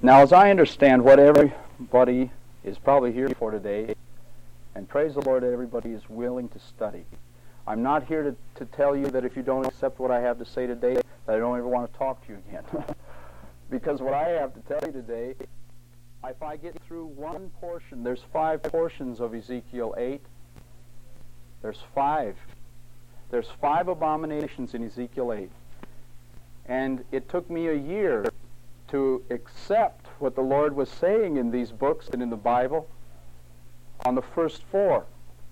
Now, as I understand what everybody is probably here for today, and praise the Lord, everybody is willing to study. I'm not here to tell you that if you don't accept what I have to say today, that I don't ever want to talk to you again. Because what I have to tell you today, if I get through one portion, there's 5 portions of Ezekiel 8. There's 5. There's 5 abominations in Ezekiel 8. And it took me a year to accept what the Lord was saying in these books and in the Bible on the first 4.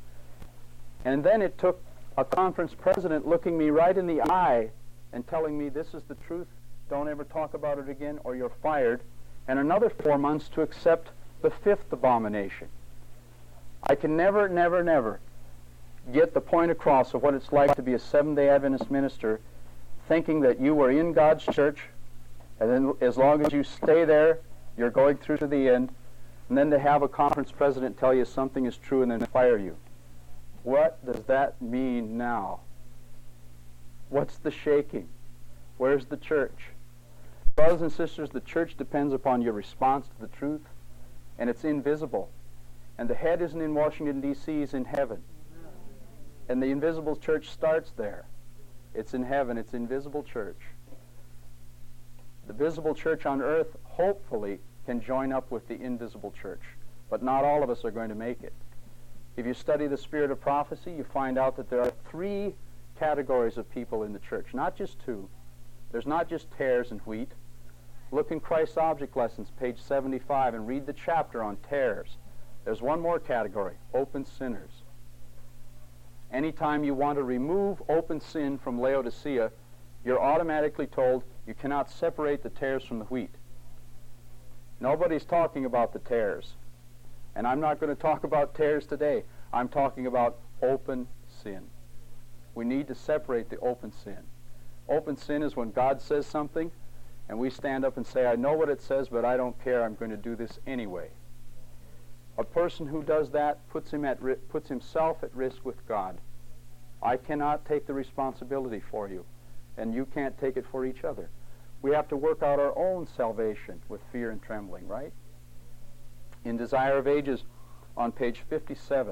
And then it took a conference president looking me right in the eye and telling me, this is the truth, don't ever talk about it again or you're fired, and another 4 months to accept the 5th abomination. I can never get the point across of what it's like to be a Seventh-day Adventist minister, thinking that you were in God's church, and then as long as you stay there, you're going through to the end, and then to have a conference president tell you something is true and then fire you. What does that mean now? What's the shaking? Where's the church? Brothers and sisters, the church depends upon your response to the truth, and it's invisible. And the head isn't in Washington, D.C., it's in heaven. And the invisible church starts there. It's in heaven, it's invisible church. The visible church on earth, hopefully, can join up with the invisible church. But not all of us are going to make it. If you study the spirit of prophecy, you find out that there are 3 categories of people in the church, not just 2. There's not just tares and wheat. Look in Christ's Object Lessons, page 75, and read the chapter on tares. There's one more category, open sinners. Anytime you want to remove open sin from Laodicea, you're automatically told you cannot separate the tares from the wheat. Nobody's talking about the tares. And I'm not going to talk about tares today. I'm talking about open sin. We need to separate the open sin. Open sin is when God says something, and we stand up and say, I know what it says, but I don't care. I'm going to do this anyway. A person who does that puts himself at risk with God. I cannot take the responsibility for you, and you can't take it for each other. We have to work out our own salvation with fear and trembling, right? In Desire of Ages, on page 57,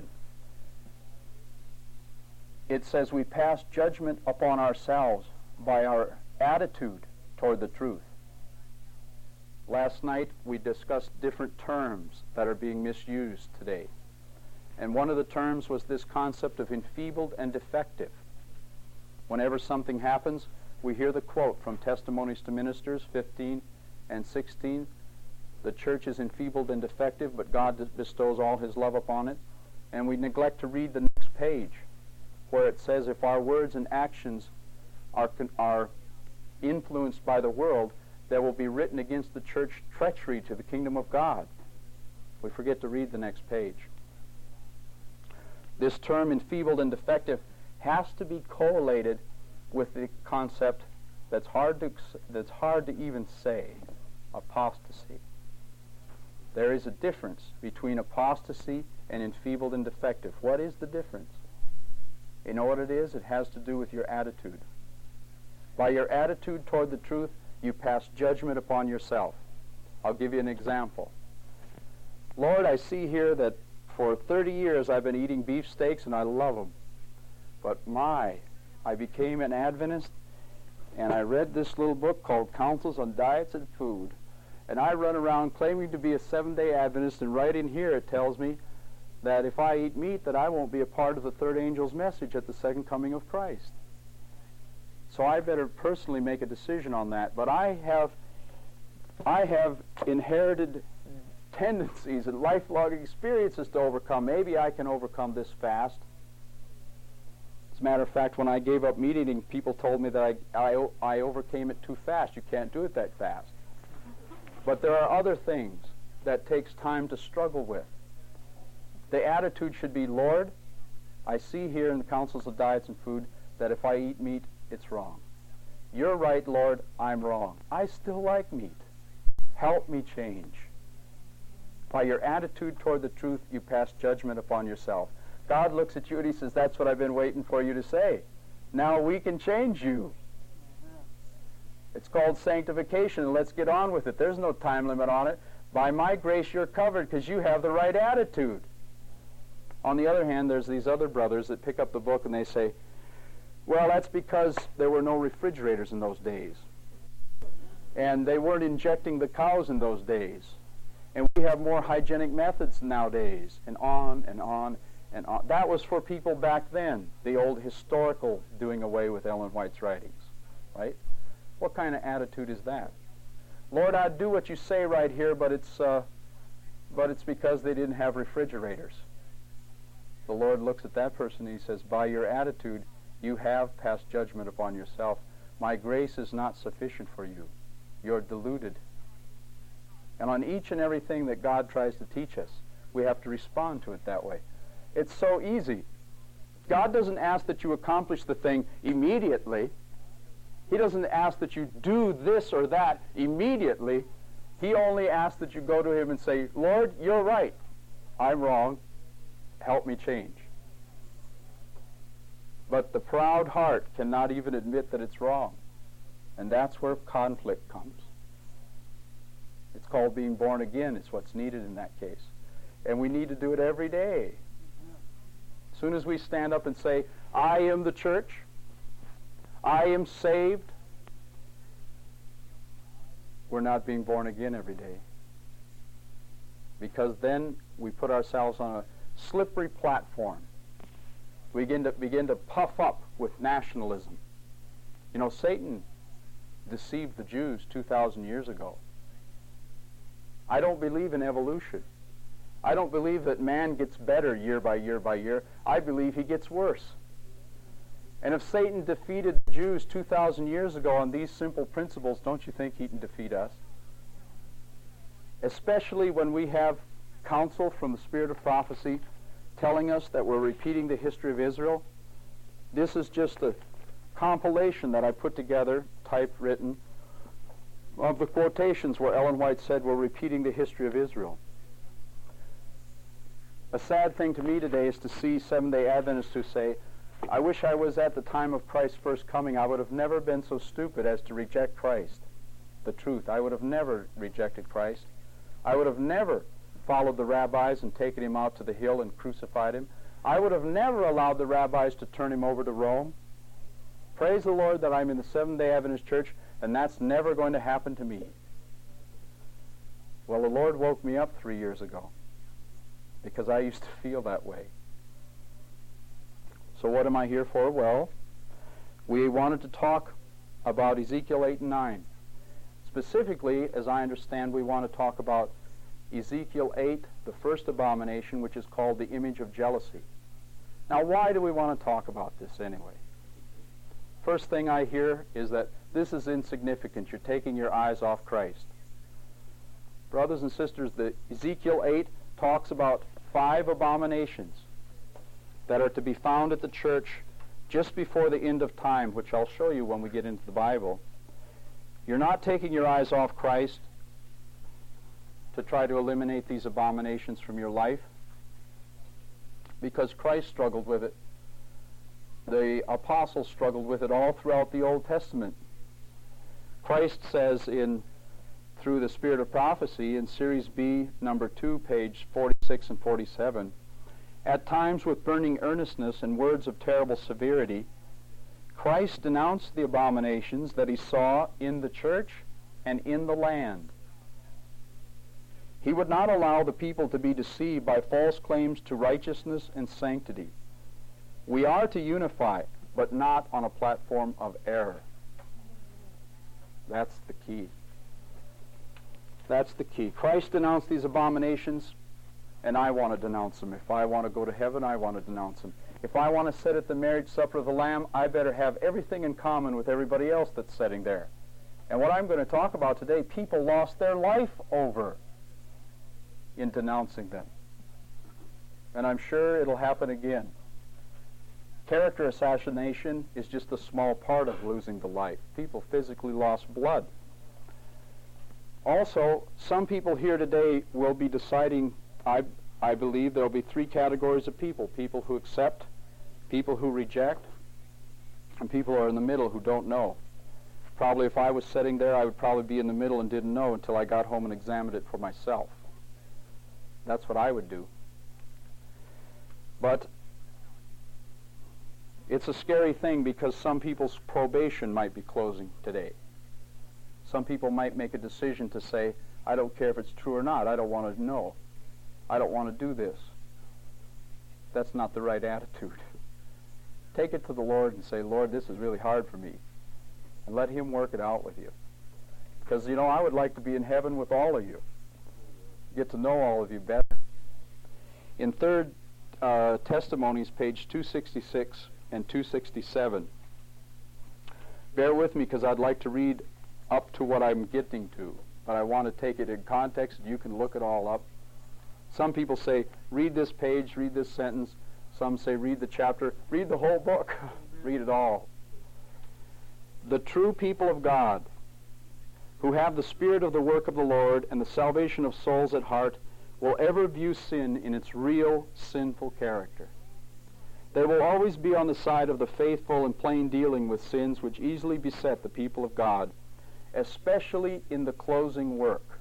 it says we pass judgment upon ourselves by our attitude toward the truth. Last night we discussed different terms that are being misused today. And one of the terms was this concept of enfeebled and defective. Whenever something happens, we hear the quote from Testimonies to Ministers 15 and 16. The church is enfeebled and defective, but God bestows all His love upon it. And we neglect to read the next page, where it says if our words and actions are influenced by the world, there will be written against the church treachery to the kingdom of God. We forget to read the next page. This term, enfeebled and defective, has to be correlated with the concept that's hard to even say, apostasy. There is a difference between apostasy and enfeebled and defective. What is the difference? You know what it is? It has to do with your attitude. By your attitude toward the truth, you pass judgment upon yourself. I'll give you an example. Lord, I see here that for 30 years I've been eating beefsteaks and I love them. But I became an Adventist and I read this little book called Counsels on Diets and Food. And I run around claiming to be a Seventh-day Adventist, and right in here it tells me that if I eat meat, that I won't be a part of the third angel's message at the second coming of Christ. So I better personally make a decision on that. But I have inherited tendencies and lifelong experiences to overcome. Maybe I can overcome this fast. As a matter of fact, when I gave up meat eating, people told me that I overcame it too fast. You can't do it that fast. But there are other things that takes time to struggle with. The attitude should be, Lord, I see here in the Counsels of Diets and Food that if I eat meat, it's wrong. You're right, Lord, I'm wrong. I still like meat. Help me change. By your attitude toward the truth, you pass judgment upon yourself. God looks at you and He says, that's what I've been waiting for you to say. Now we can change you. It's called sanctification, and let's get on with it. There's no time limit on it. By my grace you're covered because you have the right attitude. On the other hand, there's these other brothers that pick up the book and they say, well, that's because there were no refrigerators in those days. And they weren't injecting the cows in those days. And we have more hygienic methods nowadays, and on and on and on. That was for people back then, the old historical doing away with Ellen White's writings, right? What kind of attitude is that? Lord, I'd do what you say right here, but it's because they didn't have refrigerators. The Lord looks at that person and he says, by your attitude, you have passed judgment upon yourself. My grace is not sufficient for you. You're deluded. And on each and everything that God tries to teach us, we have to respond to it that way. It's so easy. God doesn't ask that you accomplish the thing immediately. He doesn't ask that you do this or that immediately. He only asks that you go to him and say, Lord, you're right. I'm wrong. Help me change. But the proud heart cannot even admit that it's wrong. And that's where conflict comes. It's called being born again. It's what's needed in that case. And we need to do it every day. As soon as we stand up and say, I am the church, I am saved, we're not being born again every day. Because then we put ourselves on a slippery platform. We begin to puff up with nationalism. You know, Satan deceived the Jews 2,000 years ago. I don't believe in evolution. I don't believe that man gets better year by year by year. I believe he gets worse. And if Satan defeated the Jews 2,000 years ago on these simple principles, don't you think he can defeat us? Especially when we have counsel from the Spirit of prophecy telling us that we're repeating the history of Israel. This is just a compilation that I put together, typewritten, of the quotations where Ellen White said we're repeating the history of Israel. A sad thing to me today is to see Seventh-day Adventists who say, I wish I was at the time of Christ's first coming. I would have never been so stupid as to reject Christ, the truth. I would have never rejected Christ. I would have never followed the rabbis and taken him out to the hill and crucified him. I would have never allowed the rabbis to turn him over to Rome. Praise the Lord that I'm in the Seventh-day Adventist Church, and that's never going to happen to me. Well, the Lord woke me up 3 years ago because I used to feel that way. So what am I here for? Well, we wanted to talk about Ezekiel 8 and 9. Specifically, as I understand, we want to talk about Ezekiel 8, the first abomination, which is called the image of jealousy. Now, why do we want to talk about this anyway? First thing I hear is that this is insignificant. You're taking your eyes off Christ. Brothers and sisters, the Ezekiel 8 talks about 5 abominations that are to be found at the church just before the end of time, which I'll show you when we get into the Bible. You're not taking your eyes off Christ to try to eliminate these abominations from your life, because Christ struggled with it. The apostles struggled with it all throughout the Old Testament. Christ says through the Spirit of Prophecy in Series B, number 2, page 46 and 47, at times with burning earnestness and words of terrible severity, Christ denounced the abominations that he saw in the church and in the land. He would not allow the people to be deceived by false claims to righteousness and sanctity. We are to unify, but not on a platform of error. That's the key. That's the key. Christ denounced these abominations, and I want to denounce them. If I want to go to heaven, I want to denounce them. If I want to sit at the marriage supper of the Lamb, I better have everything in common with everybody else that's sitting there. And what I'm going to talk about today, people lost their life over in denouncing them. And I'm sure it'll happen again. Character assassination is just a small part of losing the life. People physically lost blood. Also, some people here today will be deciding, I believe there will be 3 categories of people. People who accept, people who reject, and people who are in the middle who don't know. Probably if I was sitting there, I would probably be in the middle and didn't know until I got home and examined it for myself. That's what I would do. But it's a scary thing because some people's probation might be closing today. Some people might make a decision to say, I don't care if it's true or not. I don't want to know. I don't want to do this. That's not the right attitude. Take it to the Lord and say, Lord, this is really hard for me. And let Him work it out with you. Because, I would like to be in heaven with all of you. Get to know all of you better. In 3rd Testimonies, page 266 and 267, bear with me because I'd like to read up to what I'm getting to. But I want to take it in context. You can look it all up. Some people say, read this page, read this sentence. Some say, read the chapter. Read the whole book. Read it all. The true people of God, who have the spirit of the work of the Lord and the salvation of souls at heart, will ever view sin in its real sinful character. They will always be on the side of the faithful and plain dealing with sins which easily beset the people of God, especially in the closing work.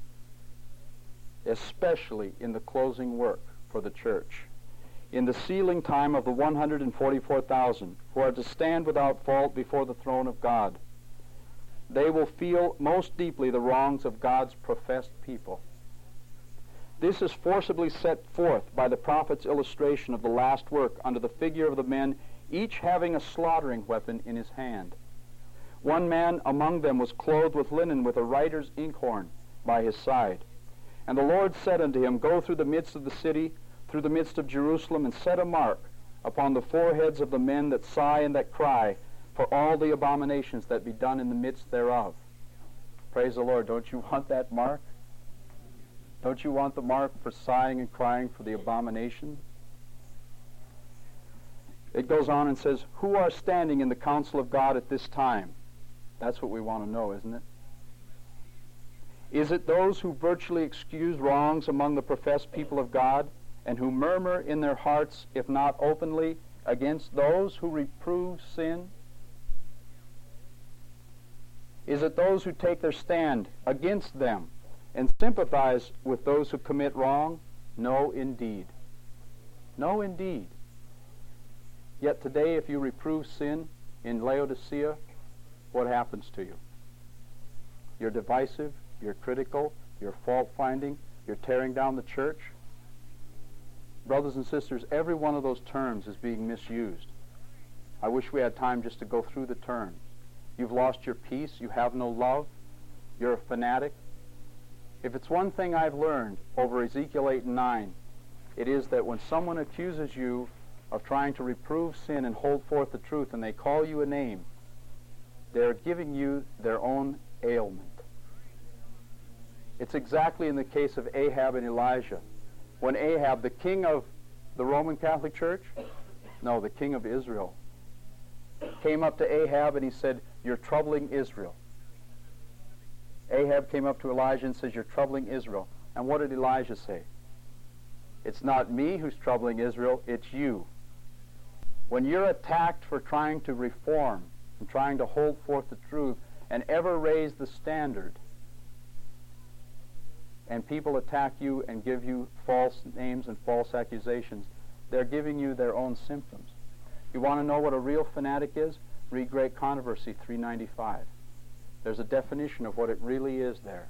Especially in the closing work for the church. In the sealing time of the 144,000 who are to stand without fault before the throne of God, they will feel most deeply the wrongs of God's professed people. This is forcibly set forth by the prophet's illustration of the last work under the figure of the men, each having a slaughtering weapon in his hand. One man among them was clothed with linen with a writer's inkhorn by his side. And the Lord said unto him, Go through the midst of the city, through the midst of Jerusalem, and set a mark upon the foreheads of the men that sigh and that cry for all the abominations that be done in the midst thereof. Praise the Lord. Don't you want that mark? Don't you want the mark for sighing and crying for the abomination? It goes on and says, Who are standing in the counsel of God at this time? That's what we want to know, isn't it? Is it those who virtually excuse wrongs among the professed people of God, and who murmur in their hearts, if not openly, against those who reprove sin? Is it those who take their stand against them and sympathize with those who commit wrong? No, indeed. No, indeed. Yet today, if you reprove sin in Laodicea, what happens to you? You're divisive, you're critical, you're fault-finding, you're tearing down the church. Brothers and sisters, every one of those terms is being misused. I wish we had time just to go through the terms. You've lost your peace, you have no love, you're a fanatic. If it's one thing I've learned over Ezekiel 8 and 9, it is that when someone accuses you of trying to reprove sin and hold forth the truth, and they call you a name, they're giving you their own ailment. It's exactly in the case of Ahab and Elijah. When Ahab, the king of the Roman Catholic Church, no, the king of Israel, came up to Ahab and he said, You're troubling Israel. Ahab came up to Elijah and says, You're troubling Israel. And what did Elijah say? It's not me who's troubling Israel, it's you. When you're attacked for trying to reform and trying to hold forth the truth and ever raise the standard, and people attack you and give you false names and false accusations, they're giving you their own symptoms. You want to know what a real fanatic is? Read Great Controversy 395. There's a definition of what it really is there.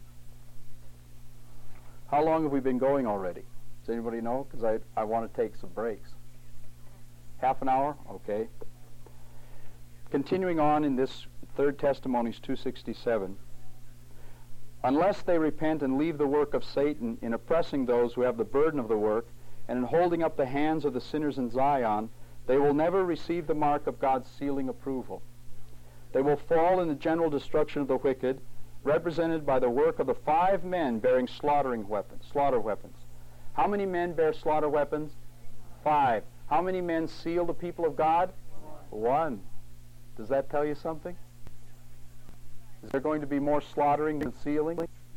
How long have we been going already? Does anybody know? Because I want to take some breaks. Half an hour? Okay. Continuing on in this 3rd Testimonies 267. Unless they repent and leave the work of Satan in oppressing those who have the burden of the work, and in holding up the hands of the sinners in Zion, they will never receive the mark of God's sealing approval. They will fall in the general destruction of the wicked, represented by the work of the 5 men bearing slaughter weapons. How many men bear slaughter weapons? 5. How many men seal the people of God? 1. Does that tell you something? Is there going to be more slaughtering than sealing?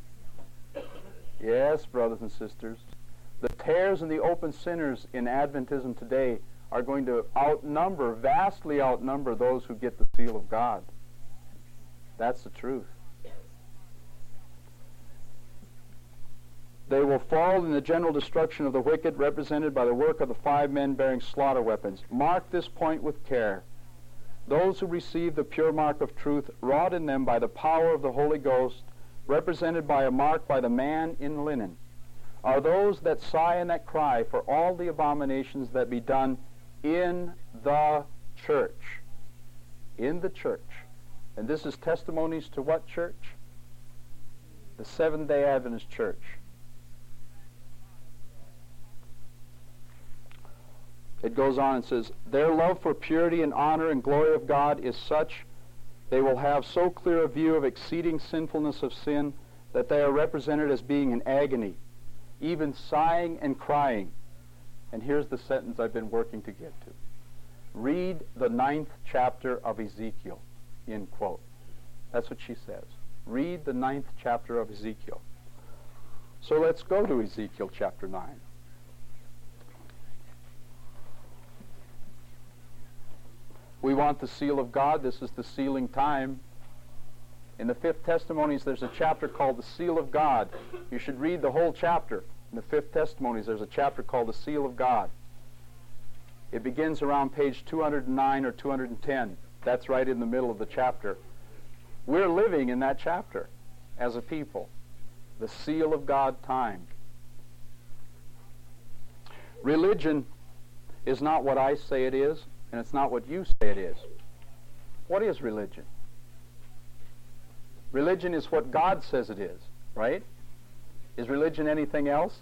Yes, brothers and sisters. The tares and the open sinners in Adventism today are going to vastly outnumber those who get the seal of God. That's the truth. They will fall in the general destruction of the wicked, represented by the work of the 5 men bearing slaughter weapons. Mark this point with care. Those who receive the pure mark of truth, wrought in them by the power of the Holy Ghost, represented by a mark by the man in linen, are those that sigh and that cry for all the abominations that be done in the church. In the church. And this is testimonies to what church? The Seventh-day Adventist Church. It goes on and says, their love for purity and honor and glory of God is such, they will have so clear a view of exceeding sinfulness of sin that they are represented as being in agony, even sighing and crying. And here's the sentence I've been working to get to. Read the 9th chapter of Ezekiel, end quote. That's what she says. Read the 9th chapter of Ezekiel. So let's go to Ezekiel chapter 9. We want the seal of God. This is the sealing time. In the 5th Testimonies, there's a chapter called the Seal of God. You should read the whole chapter. In the 5th Testimonies, there's a chapter called the Seal of God. It begins around page 209 or 210. That's right in the middle of the chapter. We're living in that chapter as a people. The Seal of God time. Religion is not what I say it is, and it's not what you say it is. What is religion? Religion is what God says it is, right? Is religion anything else?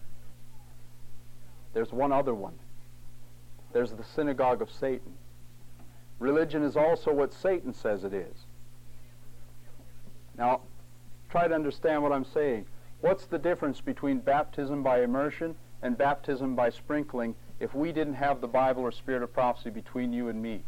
There's one other one. There's the synagogue of Satan. Religion is also what Satan says it is. Now, try to understand what I'm saying. What's the difference between baptism by immersion and baptism by sprinkling if we didn't have the Bible or Spirit of prophecy between you and me?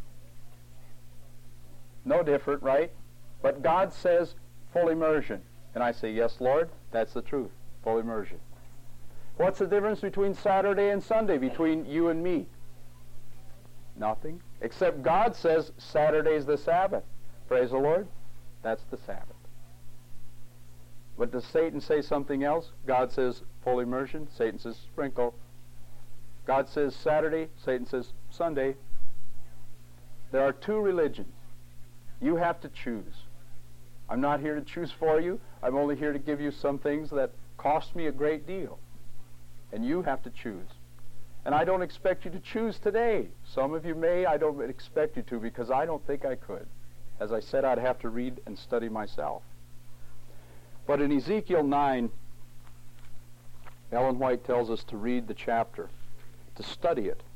No different, right? But God says full immersion. And I say, yes, Lord, that's the truth, full immersion. What's the difference between Saturday and Sunday, between you and me? Nothing. Except God says Saturday's the Sabbath. Praise the Lord. That's the Sabbath. But does Satan say something else? God says full immersion. Satan says sprinkle. God says Saturday. Satan says Sunday. There are two religions. You have to choose. I'm not here to choose for you. I'm only here to give you some things that cost me a great deal. And you have to choose. And I don't expect you to choose today. Some of you may. I don't expect you to, because I don't think I could. As I said, I'd have to read and study myself. But in Ezekiel 9, Ellen White tells us to read the chapter, to study it.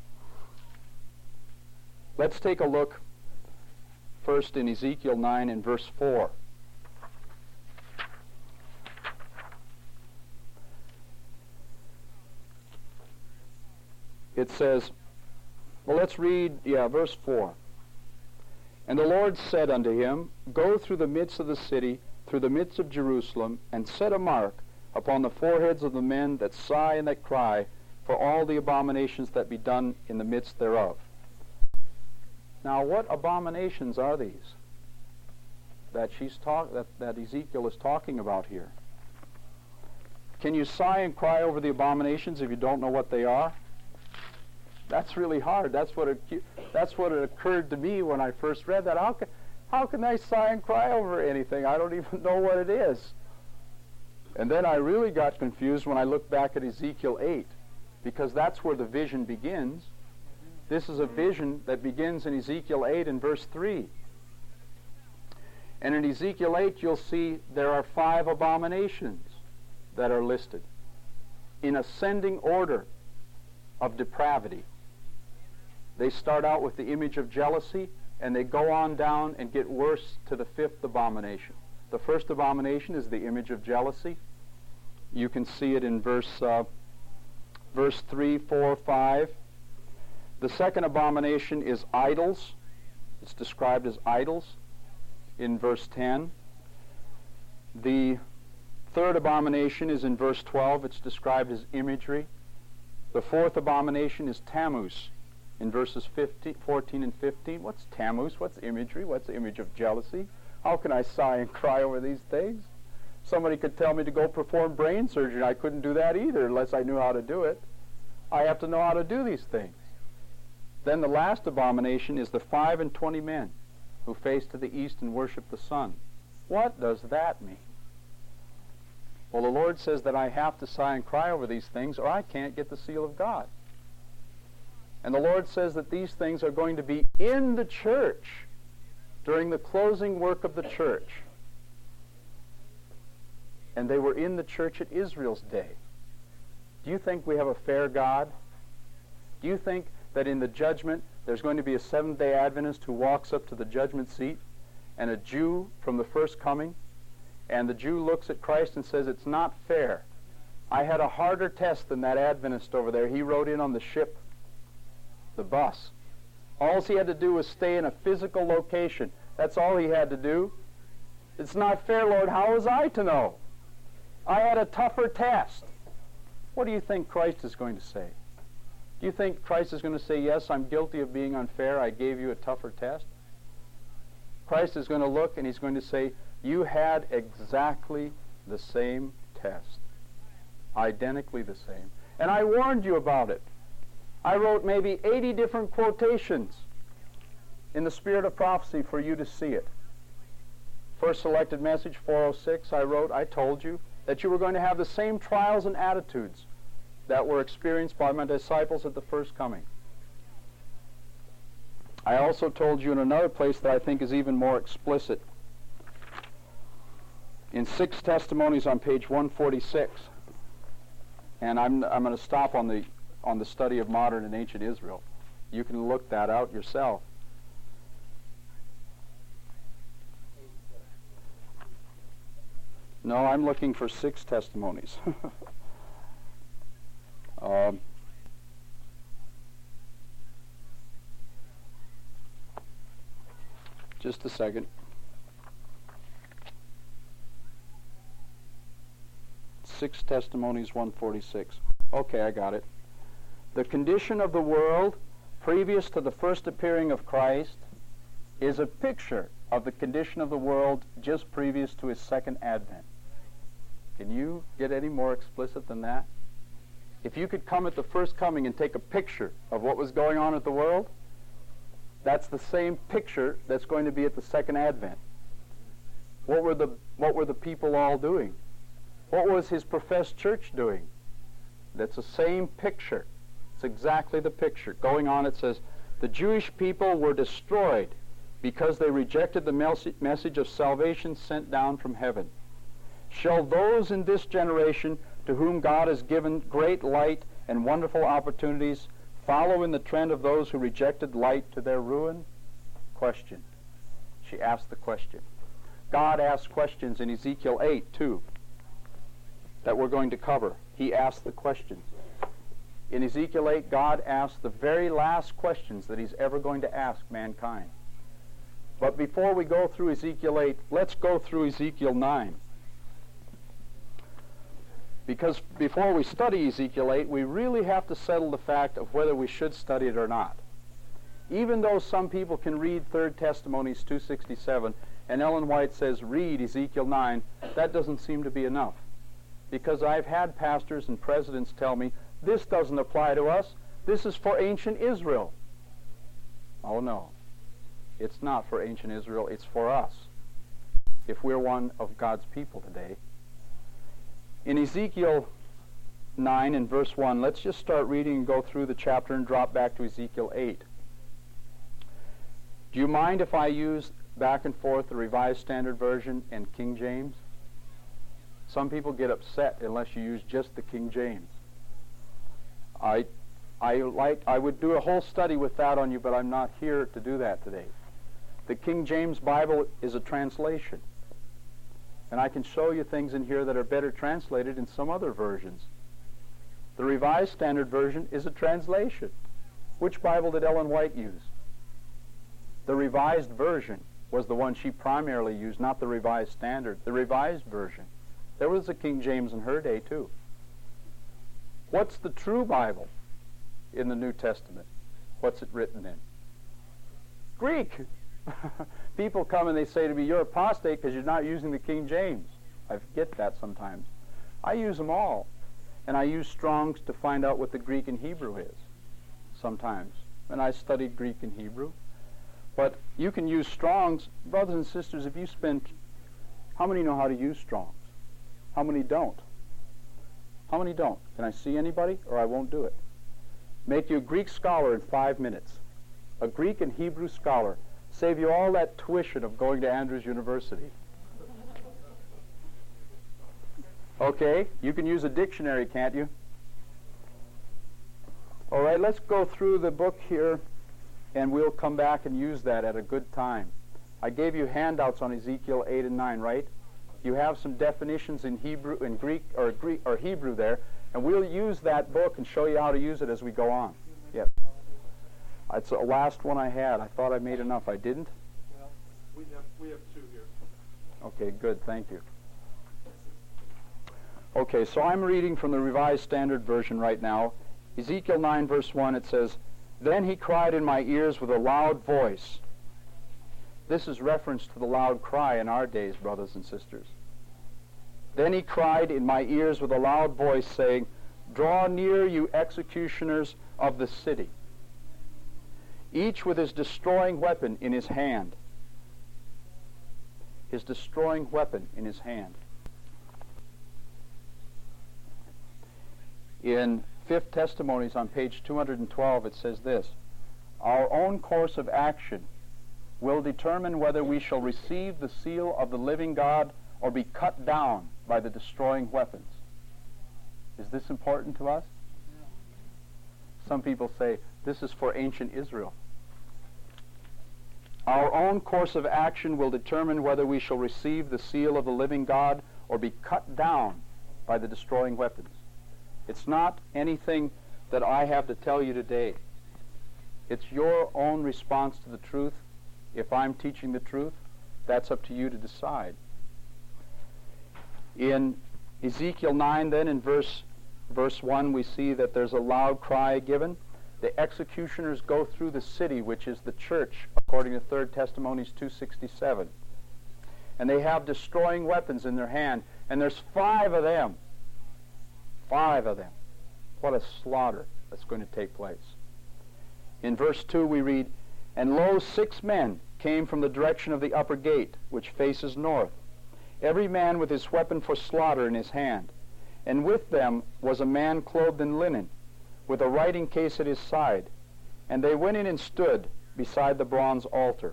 Let's take a look first in Ezekiel 9 in verse 4. It says, well, let's read, verse 4. And the Lord said unto him, go through the midst of the city, through the midst of Jerusalem, and set a mark upon the foreheads of the men that sigh and that cry for all the abominations that be done in the midst thereof. Now, what abominations are these that that Ezekiel is talking about here? Can you sigh and cry over the abominations if you don't know what they are? That's really hard. That's what it occurred to me when I first read that. How can I sigh and cry over anything? I don't even know what it is. And then I really got confused when I looked back at Ezekiel 8, because that's where the vision begins. This is a vision that begins in Ezekiel 8 in verse 3. And in Ezekiel 8 you'll see there are 5 abominations that are listed in ascending order of depravity. They start out with the image of jealousy, and they go on down and get worse to the 5th abomination. The first abomination is the image of jealousy. You can see it in verse 3, 4, 5. The second abomination is idols. It's described as idols in verse 10. The third abomination is in verse 12. It's described as imagery. The fourth abomination is Tammuz in verses 14 and 15. What's Tammuz? What's imagery? What's the image of jealousy? How can I sigh and cry over these things? Somebody could tell me to go perform brain surgery. I couldn't do that either unless I knew how to do it. I have to know how to do these things. Then the last abomination is the 25 men who face to the east and worship the sun. What does that mean? Well, the Lord says that I have to sigh and cry over these things or I can't get the seal of God. And the Lord says that these things are going to be in the church during the closing work of the church. And they were in the church at Israel's day. Do you think we have a fair God? Do you think that in the judgment there's going to be a Seventh-day Adventist who walks up to the judgment seat and a Jew from the first coming, and the Jew looks at Christ and says, it's not fair. I had a harder test than that Adventist over there. He rode in on the ship, the bus. All he had to do was stay in a physical location. That's all he had to do. It's not fair, Lord. How was I to know? I had a tougher test. What do you think Christ is going to say? Do you think Christ is going to say, yes, I'm guilty of being unfair. I gave you a tougher test? Christ is going to look and he's going to say, you had exactly the same test. Identically the same. And I warned you about it. I wrote maybe 80 different quotations in the spirit of prophecy for you to see it. First selected message, 406, I told you that you were going to have the same trials and attitudes that were experienced by my disciples at the first coming. I also told you in another place that I think is even more explicit. In 6 Testimonies on page 146, and I'm going to stop on the study of modern and ancient Israel. You can look that out yourself. No, I'm looking for 6 Testimonies. Just a second. 6 Testimonies 146. Okay, I got it. The condition of the world previous to the first appearing of Christ is a picture of the condition of the world just previous to his second advent. Can you get any more explicit than that? If you could come at the first coming and take a picture of what was going on at the world, that's the same picture that's going to be at the second advent. What were the people all doing? What was his professed church doing? That's the same picture. It's exactly the picture. Going on, it says, the Jewish people were destroyed because they rejected the message of salvation sent down from heaven. Shall those in this generation to whom God has given great light and wonderful opportunities follow in the trend of those who rejected light to their ruin? Question. She asked the question. God asked questions in Ezekiel 8, too, that we're going to cover. He asked the questions. In Ezekiel 8, God asked the very last questions that he's ever going to ask mankind. But before we go through Ezekiel 8, let's go through Ezekiel 9. Because before we study Ezekiel 8, we really have to settle the fact of whether we should study it or not. Even though some people can read 3 Testimonies 267, and Ellen White says, read Ezekiel 9, that doesn't seem to be enough. Because I've had pastors and presidents tell me, this doesn't apply to us, this is for ancient Israel. Oh no, it's not for ancient Israel, it's for us, if we're one of God's people today. In Ezekiel 9 and verse 1, let's just start reading and go through the chapter and drop back to Ezekiel 8. Do you mind if I use back and forth the Revised Standard Version and King James? Some people get upset unless you use just the King James. I would do a whole study with that on you, but I'm not here to do that today. The King James Bible is a translation. And I can show you things in here that are better translated in some other versions. The Revised Standard Version is a translation. Which Bible did Ellen White use? The Revised Version was the one she primarily used, not the Revised Standard. The Revised Version. There was a King James in her day, too. What's the true Bible in the New Testament? What's it written in? Greek. People come and they say to me, "You're apostate because you're not using the King James." I get that sometimes. I use them all. And I use Strong's to find out what the Greek and Hebrew is sometimes. And I studied Greek and Hebrew. But you can use Strong's. Brothers and sisters, if you spend... How many know how to use Strong's? How many don't? How many don't? Can I see anybody? Or I won't do it. Make you a Greek scholar in 5 minutes. A Greek and Hebrew scholar. Save you all that tuition of going to Andrews University. Okay, you can use a dictionary, can't you? All right, let's go through the book here, and we'll come back and use that at a good time. I gave you handouts on Ezekiel 8 and 9, right? You have some definitions in Hebrew, in Greek or Hebrew there, and we'll use that book and show you how to use it as we go on. Yes. It's the last one I had. I thought I made enough. I didn't? Well, we have 2 here. Okay, good. Thank you. Okay, so I'm reading from the Revised Standard Version right now. Ezekiel 9, verse 1, it says, "Then he cried in my ears with a loud voice." This is reference to the loud cry in our days, brothers and sisters. "Then he cried in my ears with a loud voice, saying, Draw near, you executioners of the city, each with his destroying weapon in his hand." His destroying weapon in his hand. In Fifth Testimonies on page 212, it says this, "Our own course of action will determine whether we shall receive the seal of the living God or be cut down by the destroying weapons." Is this important to us? Some people say, this is for ancient Israel. Our own course of action will determine whether we shall receive the seal of the living God or be cut down by the destroying weapons. It's not anything that I have to tell you today. It's your own response to the truth. If I'm teaching the truth, that's up to you to decide. In Ezekiel 9, then, in verse 1, we see that there's a loud cry given. The executioners go through the city, which is the church, according to 3 Testimonies 2:67. And they have destroying weapons in their hand, and there's 5 of them. 5 of them. What a slaughter that's going to take place. In verse 2 we read, "And lo, 6 men came from the direction of the upper gate, which faces north, every man with his weapon for slaughter in his hand. And with them was a man clothed in linen, with a writing case at his side. And they went in and stood beside the bronze altar.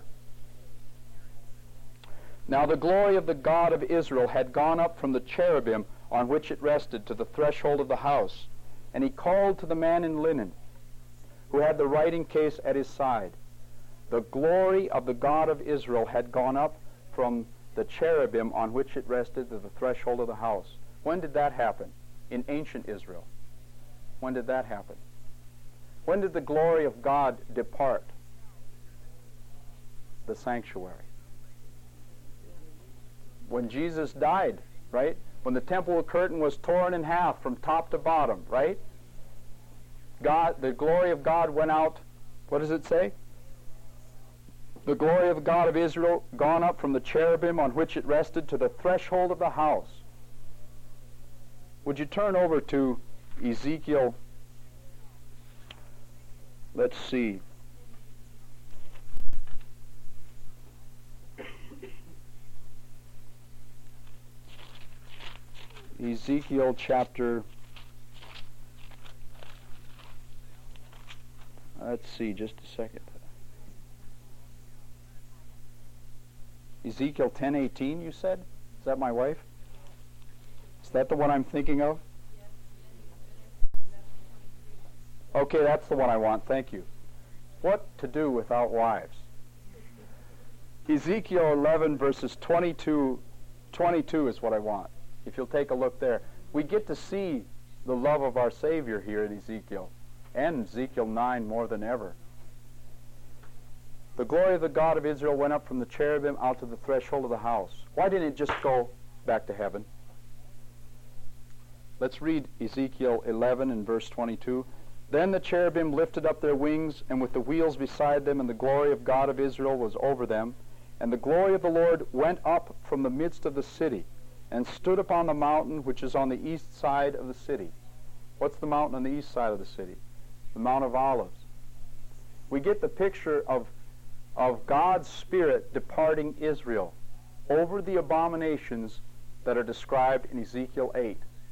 Now the glory of the God of Israel had gone up from the cherubim on which it rested to the threshold of the house. And he called to the man in linen, who had the writing case at his side. The glory of the God of Israel had gone up from the cherubim on which it rested to the threshold of the house." When did that happen? In ancient Israel. When did that happen? When did the glory of God depart the sanctuary? When Jesus died, right? When the temple curtain was torn in half from top to bottom, right? The glory of God went out. What does it say? The glory of the God of Israel gone up from the cherubim on which it rested to the threshold of the house. Would you turn over to Ezekiel? Let's see. Ezekiel chapter, let's see, just a second. Ezekiel 10:18, you said? Is that my wife? Is that the one I'm thinking of? Okay, that's the one I want. Thank you. What to do without wives? Ezekiel 11 verses 22 is what I want. If you'll take a look there. We get to see the love of our Savior here in Ezekiel, and Ezekiel 9 more than ever. The glory of the God of Israel went up from the cherubim out to the threshold of the house. Why didn't it just go back to heaven? Let's read Ezekiel 11 and verse 22. Then the cherubim lifted up their wings, and with the wheels beside them, and the glory of God of Israel was over them. And the glory of the Lord went up from the midst of the city, and stood upon the mountain which is on the east side of the city. What's the mountain on the east side of the city? The Mount of Olives. We get the picture of God's Spirit departing Israel over the abominations that are described in Ezekiel 8.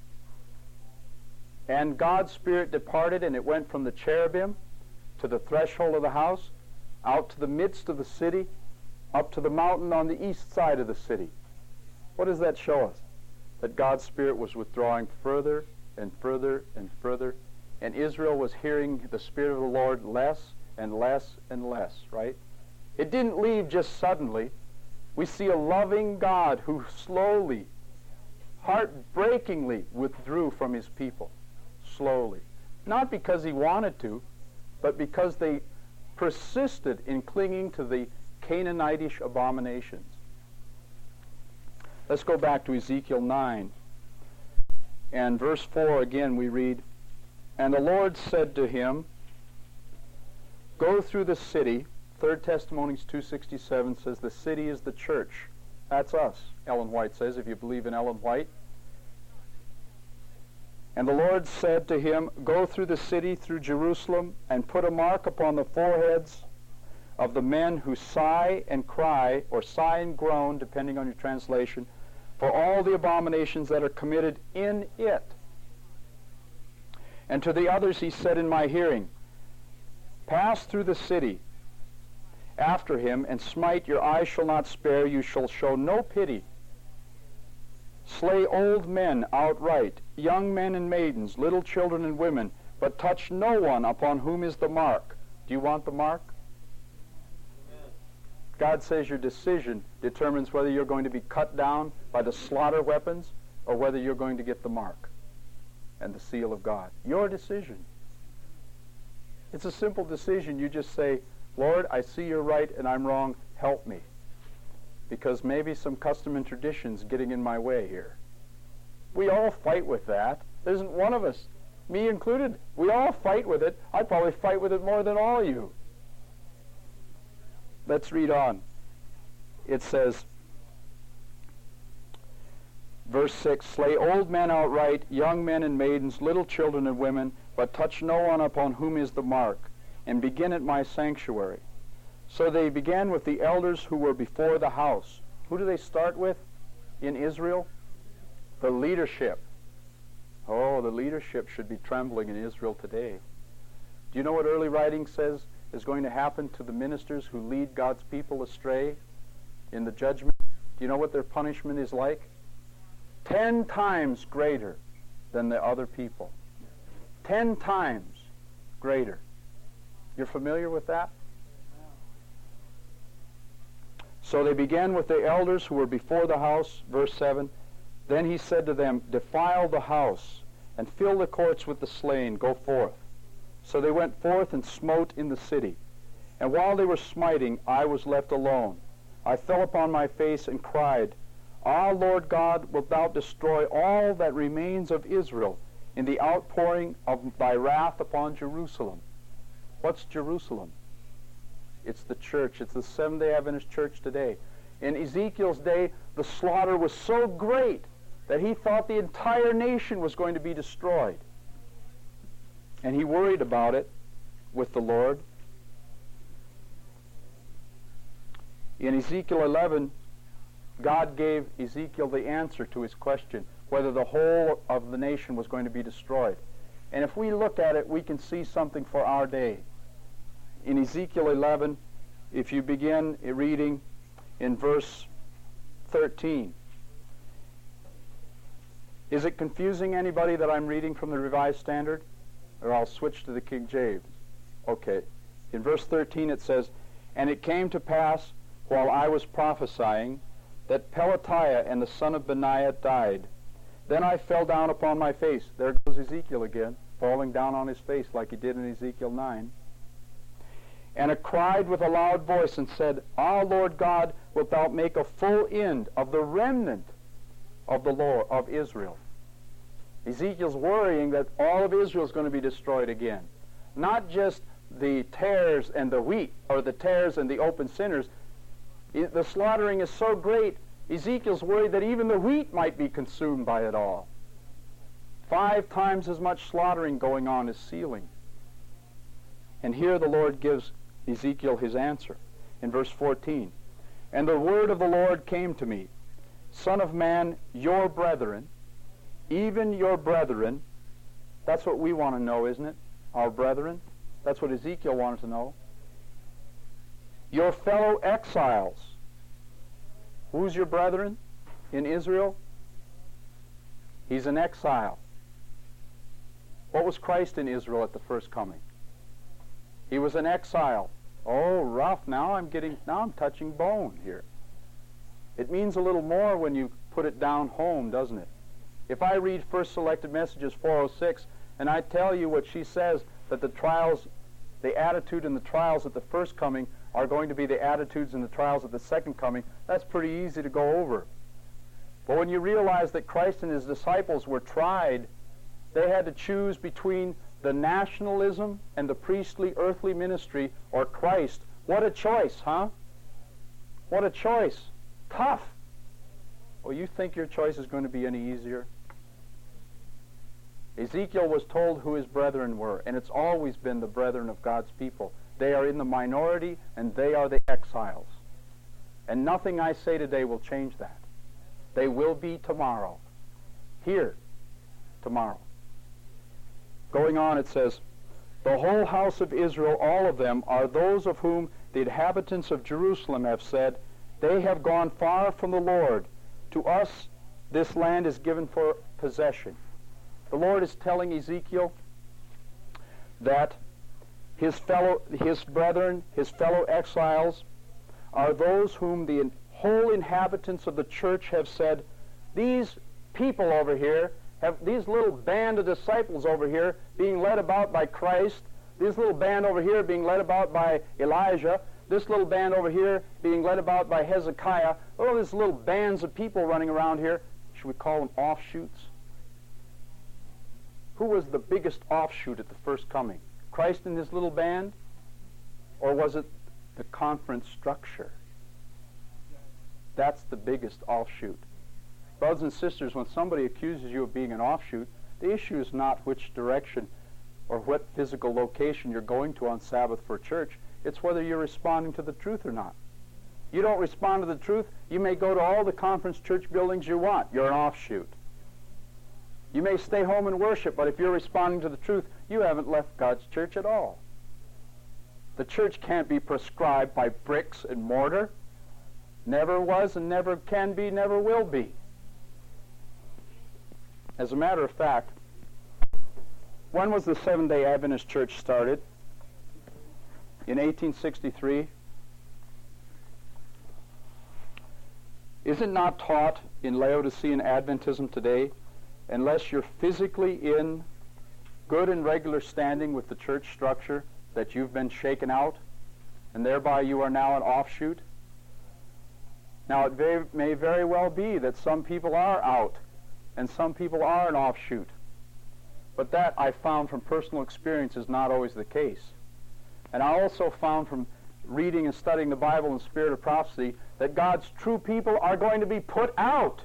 And God's Spirit departed, and it went from the cherubim to the threshold of the house, out to the midst of the city, up to the mountain on the east side of the city. What does that show us? That God's Spirit was withdrawing further and further and further, and Israel was hearing the Spirit of the Lord less and less and less, right? It didn't leave just suddenly. We see a loving God who slowly, heartbreakingly withdrew from his people. Slowly. Not because he wanted to, but because they persisted in clinging to the Canaanitish abominations. Let's go back to Ezekiel 9. And verse 4 again we read, "And the Lord said to him, Go through the city." 3 Testimonies 2:67 says the city is the church. That's us, Ellen White says, if you believe in Ellen White. "And the Lord said to him, Go through the city, through Jerusalem, and put a mark upon the foreheads of the men who sigh and cry, or sigh and groan, depending on your translation, for all the abominations that are committed in it. And to the others he said in my hearing, Pass through the city after him, and smite, your eyes shall not spare, you shall show no pity. Slay old men outright, young men and maidens, little children and women, but touch no one upon whom is the mark." Do you want the mark? Amen. God says your decision determines whether you're going to be cut down by the slaughter weapons or whether you're going to get the mark and the seal of God. Your decision. It's a simple decision. You just say, "Lord, I see you're right and I'm wrong. Help me." Because maybe some custom and traditions getting in my way here. We all fight with that. There isn't one of us, me included. We all fight with it. I probably fight with it more than all of you. Let's read on. It says, verse 6, "Slay old men outright, young men and maidens, little children and women, but touch no one upon whom is the mark, and begin at my sanctuary." So they began with the elders who were before the house. Who do they start with in Israel? The leadership. Oh, the leadership should be trembling in Israel today. Do you know what early writing says is going to happen to the ministers who lead God's people astray in the judgment? Do you know what their punishment is like? 10 times greater than the other people. 10 times greater. You're familiar with that? So they began with the elders who were before the house, verse 7. "Then he said to them, Defile the house, and fill the courts with the slain. Go forth." So they went forth and smote in the city. And while they were smiting, I was left alone. I fell upon my face and cried, Ah, Lord God, wilt thou destroy all that remains of Israel in the outpouring of thy wrath upon Jerusalem? What's Jerusalem? It's the church. It's the Seventh-day Adventist church today. In Ezekiel's day, the slaughter was so great that he thought the entire nation was going to be destroyed. And he worried about it with the Lord. In Ezekiel 11, God gave Ezekiel the answer to his question, whether the whole of the nation was going to be destroyed. And if we look at it, we can see something for our day. In Ezekiel 11, if you begin reading in verse 13. Is it confusing anybody that I'm reading from the Revised Standard? Or I'll switch to the King James. Okay. In verse 13 it says, "And it came to pass, while I was prophesying, that Pelatiah and the son of Benaiah died. Then I fell down upon my face." There goes Ezekiel again, falling down on his face like he did in Ezekiel 9. "And I cried with a loud voice and said, Ah, Lord God, wilt thou make a full end of the remnant of the Lord of Israel?" Ezekiel's worrying that all of Israel is going to be destroyed again. not just the tares and the wheat, or the tares and the open sinners. The slaughtering is so great, Ezekiel's worried that even the wheat might be consumed by it all. 5 times as much slaughtering going on as sealing. And here the Lord gives Ezekiel his answer in verse 14. And the word of the Lord came to me, Son of man, your brethren, even your brethren. That's what we want to know, isn't it? Our brethren. That's what Ezekiel wanted to know. Your fellow exiles. Who's your brethren in Israel? He's an exile. What was Christ in Israel at the first coming? He was an exile. Oh, rough. Now I'm touching bone here. It means a little more when you put it down home, doesn't it? If I read First Selected Messages 406, and I tell you what she says, that the trials, the attitude and the trials at the first coming are going to be the attitudes and the trials at the second coming, that's pretty easy to go over. But when you realize that Christ and his disciples were tried, they had to choose between the nationalism and the priestly earthly ministry or Christ. What a choice, huh? What a choice. Tough. Well, you think your choice is going to be any easier? Ezekiel was told who his brethren were, and it's always been the brethren of God's people. They are in the minority, and they are the exiles. And nothing I say today will change that. They will be tomorrow. Here, tomorrow. Going on, it says, the whole house of Israel, all of them, are those of whom the inhabitants of Jerusalem have said, they have gone far from the Lord. To us, this land is given for possession. The Lord is telling Ezekiel that his brethren, his fellow exiles, are those whom the whole inhabitants of the church have said, these people over here, these little band of disciples over here being led about by Christ, this little band over here being led about by Elijah, this little band over here being led about by Hezekiah, oh, these little bands of people running around here, should we call them offshoots? Who was the biggest offshoot at the first coming? Christ and his little band? Or was it the conference structure? That's the biggest offshoot. Brothers and sisters, when somebody accuses you of being an offshoot, the issue is not which direction or what physical location you're going to on Sabbath for church. It's whether you're responding to the truth or not. You don't respond to the truth, you may go to all the conference church buildings you want. You're an offshoot. You may stay home and worship, but if you're responding to the truth, you haven't left God's church at all. The church can't be prescribed by bricks and mortar. Never was and never can be, never will be. As a matter of fact, when was the Seventh-day Adventist Church started? In 1863. Is it not taught in Laodicean Adventism today, unless you're physically in good and regular standing with the church structure, that you've been shaken out, and thereby you are now an offshoot? Now, it may very well be that some people are out, and some people are an offshoot. But that, I found from personal experience, is not always the case. And I also found from reading and studying the Bible in the spirit of prophecy that God's true people are going to be put out.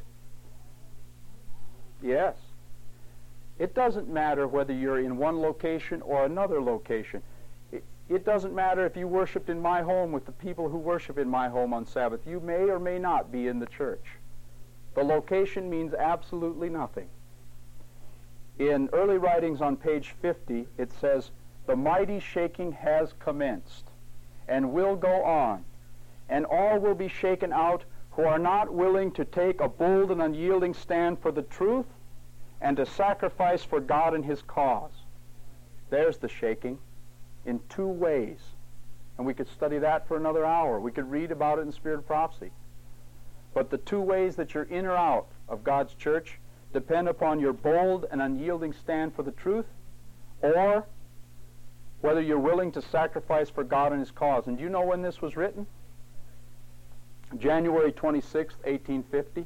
Yes. It doesn't matter whether you're in one location or another location. It doesn't matter if you worshiped in my home with the people who worship in my home on Sabbath. You may or may not be in the church. The location means absolutely nothing. In early writings on page 50, it says, the mighty shaking has commenced and will go on, and all will be shaken out who are not willing to take a bold and unyielding stand for the truth and to sacrifice for God and his cause. There's the shaking in 2 ways. And we could study that for another hour. We could read about it in the spirit of prophecy. But the 2 ways that you're in or out of God's church depend upon your bold and unyielding stand for the truth, or whether you're willing to sacrifice for God and his cause. And do you know when this was written? January 26th, 1850.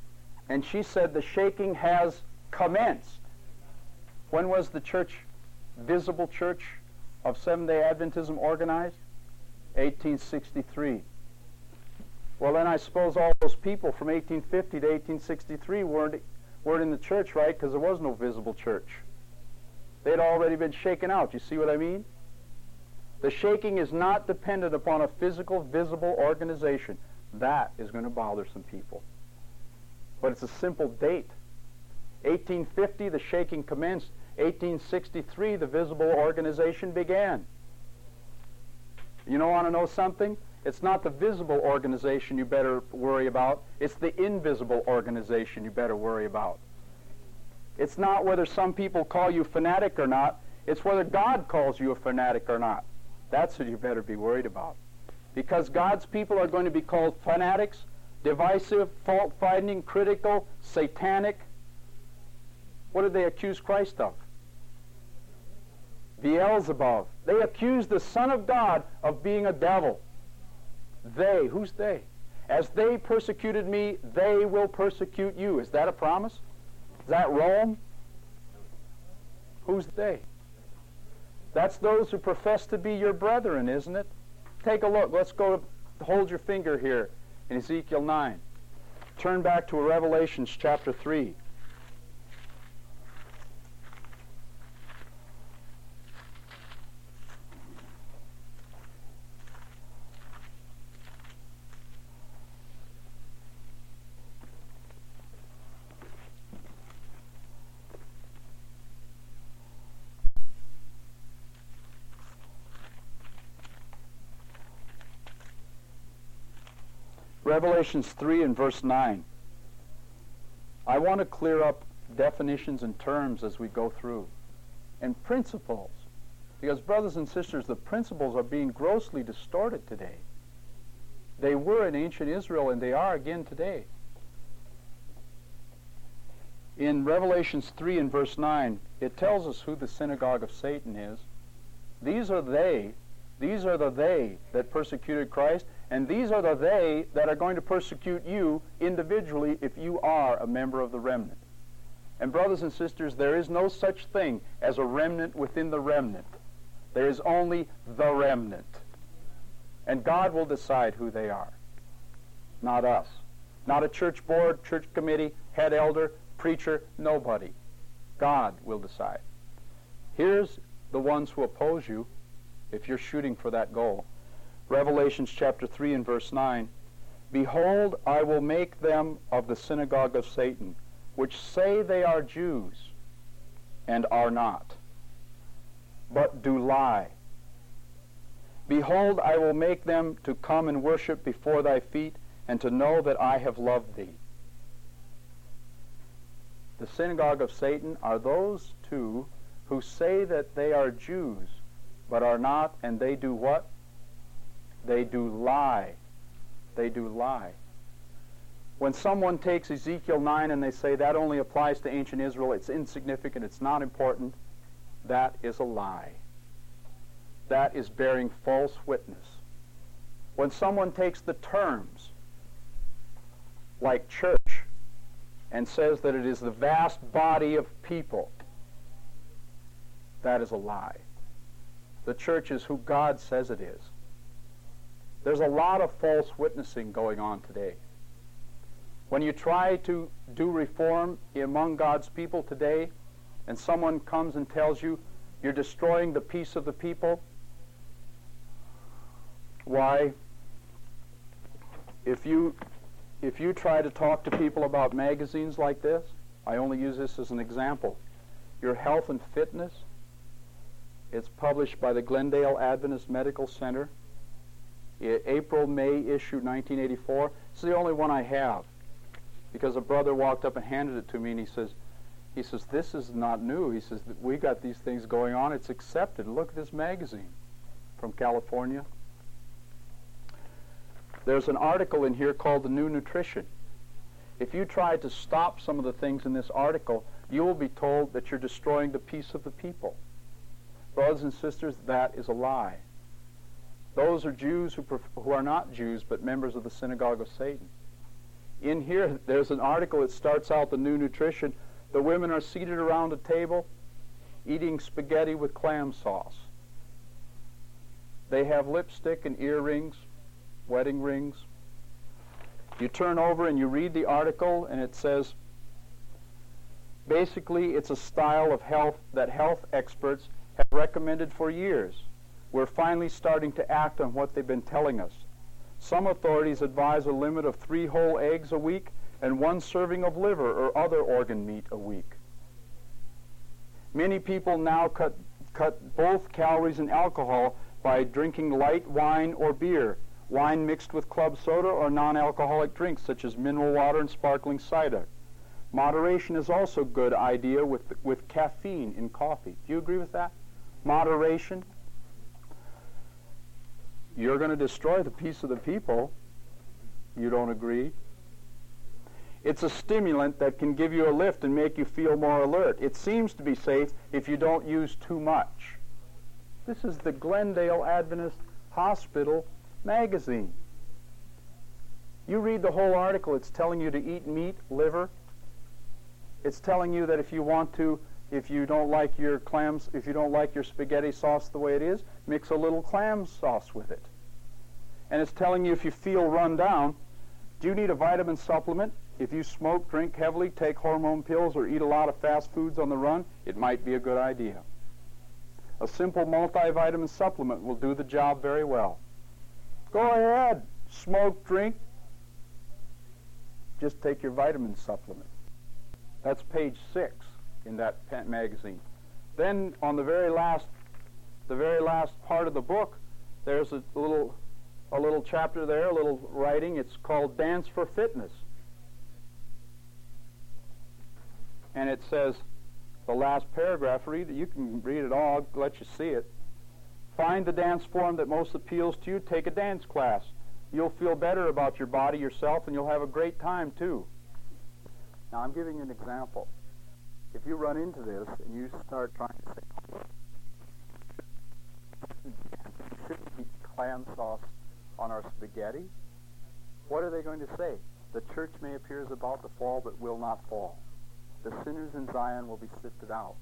And she said the shaking has commenced. When was the church visible church of Seventh-day Adventism organized? 1863. Well, then I suppose all those people from 1850 to 1863 weren't in the church, right? Because there was no visible church. They'd already been shaken out. You see what I mean? The shaking is not dependent upon a physical, visible organization. That is going to bother some people. But it's a simple date. 1850, the shaking commenced. 1863, the visible organization began. You want to know something? It's not the visible organization you better worry about. It's the invisible organization you better worry about. It's not whether some people call you fanatic or not. It's whether God calls you a fanatic or not. That's what you better be worried about. Because God's people are going to be called fanatics, divisive, fault-finding, critical, satanic. What did they accuse Christ of? Beelzebub. They accused the Son of God of being a devil. They, who's they? As they persecuted me, they will persecute you. Is that a promise? Is that Rome? Who's they? That's those who profess to be your brethren, isn't it? Take a look. Let's go, hold your finger here in Ezekiel 9. Turn back to Revelations chapter 3. Revelations 3 and verse 9. I want to clear up definitions and terms as we go through. And principles. Because, brothers and sisters, the principles are being grossly distorted today. They were in ancient Israel, and they are again today. In Revelations 3 and verse 9, it tells us who the synagogue of Satan is. These are the they that persecuted Christ, and these are the they that are going to persecute you individually if you are a member of the remnant. And brothers and sisters, there is no such thing as a remnant within the remnant. There is only the remnant. And God will decide who they are, not us. Not a church board, church committee, head elder, preacher, nobody. God will decide. Here's the ones who oppose you if you're shooting for that goal. Revelations chapter 3 and verse 9. Behold, I will make them of the synagogue of Satan, which say they are Jews, and are not, but do lie. Behold, I will make them to come and worship before thy feet, and to know that I have loved thee. The synagogue of Satan are those two who say that they are Jews, but are not, and they do what? They do lie. They do lie. When someone takes Ezekiel 9 and they say that only applies to ancient Israel, it's insignificant, it's not important, that is a lie. That is bearing false witness. When someone takes the terms, like church, and says that it is the vast body of people, that is a lie. The church is who God says it is. There's a lot of false witnessing going on today. When you try to do reform among God's people today, and someone comes and tells you you're destroying the peace of the people, why, if you try to talk to people about magazines like this, I only use this as an example, your health and fitness, it's published by the Glendale Adventist Medical Center, April-May issue 1984. It's the only one I have, because a brother walked up and handed it to me, and he says, this is not new. He says, we got these things going on. It's accepted. Look at this magazine from California. There's an article in here called The New Nutrition. If you try to stop some of the things in this article, you will be told that you're destroying the peace of the people. Brothers and sisters, that is a lie. Those are Jews who are not Jews, but members of the synagogue of Satan. In here, there's an article that starts out, The New Nutrition. The women are seated around a table, eating spaghetti with clam sauce. They have lipstick and earrings, wedding rings. You turn over and you read the article, and it says, basically, it's a style of health that health experts have recommended for years. We're finally starting to act on what they've been telling us. Some authorities advise a limit of 3 whole eggs a week and 1 serving of liver or other organ meat a week. Many people now cut both calories and alcohol by drinking light wine or beer, wine mixed with club soda or non-alcoholic drinks such as mineral water and sparkling cider. Moderation is also a good idea with caffeine in coffee. Do you agree with that? Moderation. You're going to destroy the peace of the people. You don't agree? It's a stimulant that can give you a lift and make you feel more alert. It seems to be safe if you don't use too much. This is the Glendale Adventist Hospital magazine. You read the whole article. It's telling you to eat meat, liver. It's telling you that if you don't like your clams, if you don't like your spaghetti sauce the way it is, mix a little clam sauce with it. And it's telling you if you feel run down, do you need a vitamin supplement? If you smoke, drink heavily, take hormone pills, or eat a lot of fast foods on the run, it might be a good idea. A simple multivitamin supplement will do the job very well. Go ahead, smoke, drink. Just take your vitamin supplement. That's page 6 in that magazine. Then on the very last part of the book, there's a little chapter there, a little writing. It's called Dance for Fitness. And it says, the last paragraph, you can read it all, I'll let you see it. Find the dance form that most appeals to you, take a dance class. You'll feel better about your body, yourself, and you'll have a great time too. Now I'm giving you an example. If you run into this and you start trying to say, you shouldn't eat clam sauce on our spaghetti, what are they going to say? The church may appear as about to fall, but will not fall. The sinners in Zion will be sifted out.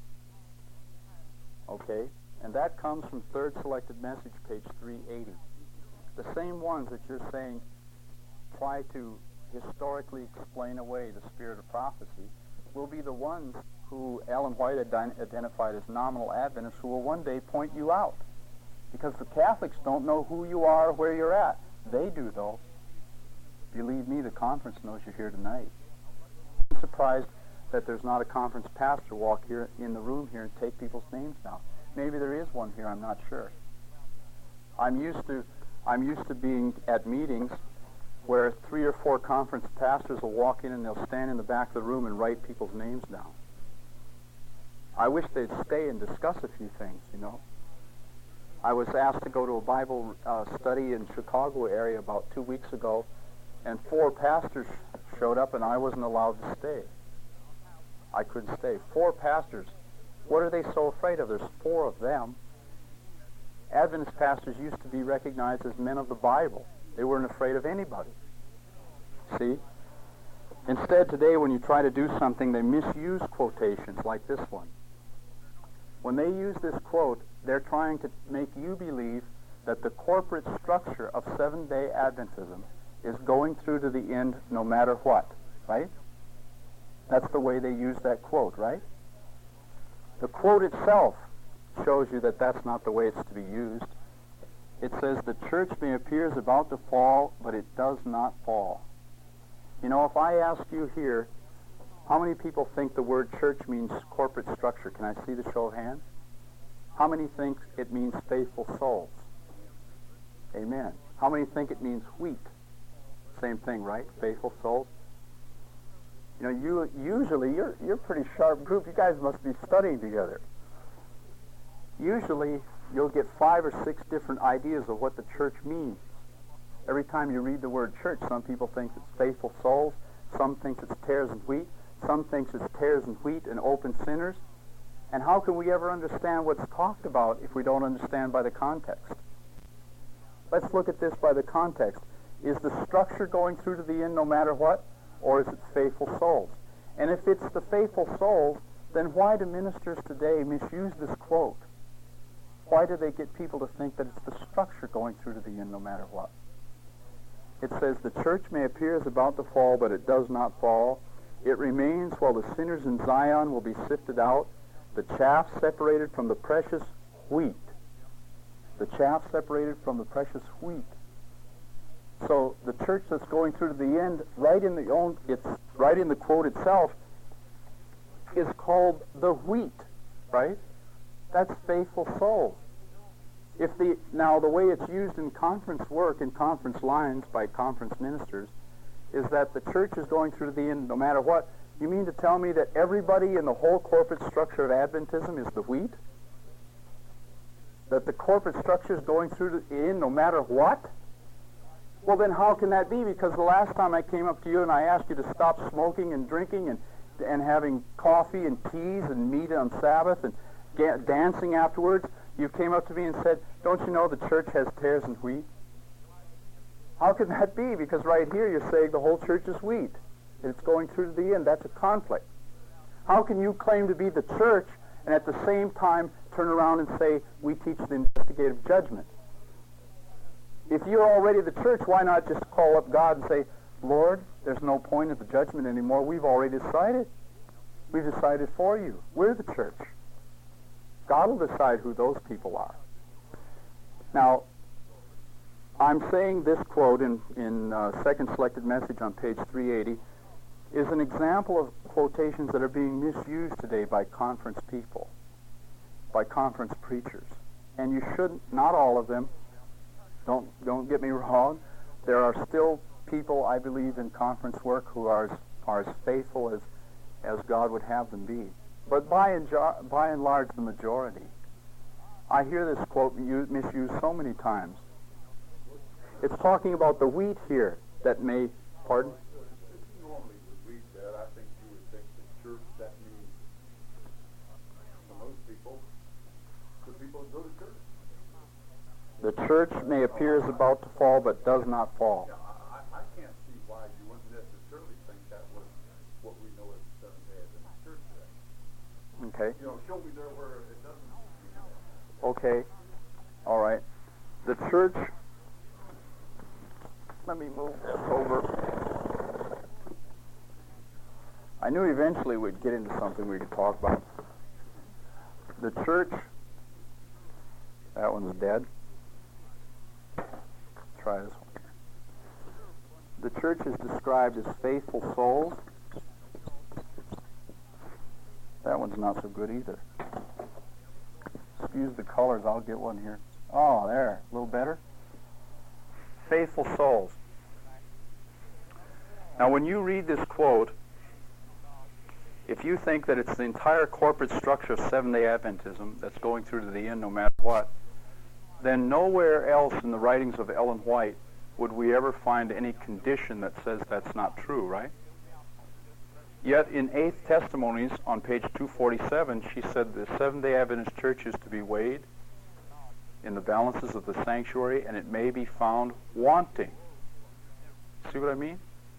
Okay? And that comes from Third Selected Message, page 380. The same ones that you're saying try to historically explain away the spirit of prophecy will be the ones who Ellen White identified as nominal Adventists who will one day point you out. Because the Catholics don't know who you are or where you're at. They do, though. Believe me, the conference knows you're here tonight. I'm surprised that there's not a conference pastor walk here in the room here and take people's names down. Maybe there is one here, I'm not sure. I'm used to being at meetings where 3 or 4 conference pastors will walk in and they'll stand in the back of the room and write people's names down. I wish they'd stay and discuss a few things, you know. I was asked to go to a Bible study in Chicago area about 2 weeks ago, and 4 pastors showed up and I wasn't allowed to stay. I couldn't stay. 4 pastors. What are they so afraid of? There's 4 of them. Adventist pastors used to be recognized as men of the Bible. They weren't afraid of anybody. See? Instead, today, when you try to do something, they misuse quotations like this one. When they use this quote, they're trying to make you believe that the corporate structure of Seventh-day Adventism is going through to the end no matter what, right? That's the way they use that quote, right? The quote itself shows you that that's not the way it's to be used. It says, the church may appear as about to fall, but it does not fall. You know, if I ask you here, how many people think the word church means corporate structure? Can I see the show of hands? How many think it means faithful souls? Amen. How many think it means wheat? Same thing, right? Faithful souls. You know, usually you're a pretty sharp group. You guys must be studying together. Usually you'll get 5 or 6 different ideas of what the church means. Every time you read the word church, some people think it's faithful souls, some think it's tares and wheat, some think it's tares and wheat and open sinners. And how can we ever understand what's talked about if we don't understand by the context? Let's look at this by the context. Is the structure going through to the end no matter what? Or is it faithful souls? And if it's the faithful souls, then why do ministers today misuse this quote? Why do they get people to think that it's the structure going through to the end no matter what? It says, the church may appear as about to fall, but it does not fall. It remains while the sinners in Zion will be sifted out, the chaff separated from the precious wheat. The chaff separated from the precious wheat. So the church that's going through to the end, right in the quote itself, is called the wheat, right? That's faithful souls. Now the way it's used in conference work, in conference lines by conference ministers, is that the church is going through to the end no matter what. You mean to tell me that everybody in the whole corporate structure of Adventism is the wheat? That the corporate structure is going through to the end no matter what? Well, then how can that be? Because the last time I came up to you and I asked you to stop smoking and drinking and having coffee and teas and meat on Sabbath and dancing afterwards, you came up to me and said, don't you know the church has tares and wheat? How can that be? Because right here you're saying the whole church is wheat. It's going through to the end. That's a conflict. How can you claim to be the church and at the same time turn around and say, we teach the investigative judgment? If you're already the church, why not just call up God and say, Lord, there's no point of the judgment anymore. We've already decided. We've decided for you. We're the church. God will decide who those people are. Now, I'm saying this quote in Second Selected Message on page 380 is an example of quotations that are being misused today by conference people, by conference preachers. And you shouldn't, not all of them, don't get me wrong, there are still people, I believe, in conference work who are as faithful as God would have them be. But by and large, the majority. I hear this quote misused so many times. It's talking about the wheat here that may, pardon? If you normally would read that, I think you would think the church, that means, for most people, the people who go to church. The church may appear as about to fall, but does not fall. Yeah, I can't see why you wouldn't necessarily think that was what we know as the Seventh-day Adventist church today. Okay. You know, show me there where it doesn't mean that. Okay. All right. The church, let me move this over. I knew eventually we'd get into something we could talk about. The church, that one's dead. Try this one here. The church is described as faithful souls. That one's not so good either. Excuse the colors, I'll get one here. Oh, there, a little better. Faithful souls. Now, when you read this quote, if you think that it's the entire corporate structure of Seventh-day Adventism that's going through to the end no matter what, then nowhere else in the writings of Ellen White would we ever find any condition that says that's not true, right? Yet in Eighth Testimonies on page 247, she said the Seventh-day Adventist Church is to be weighed in the balances of the sanctuary, and it may be found wanting. See what I mean?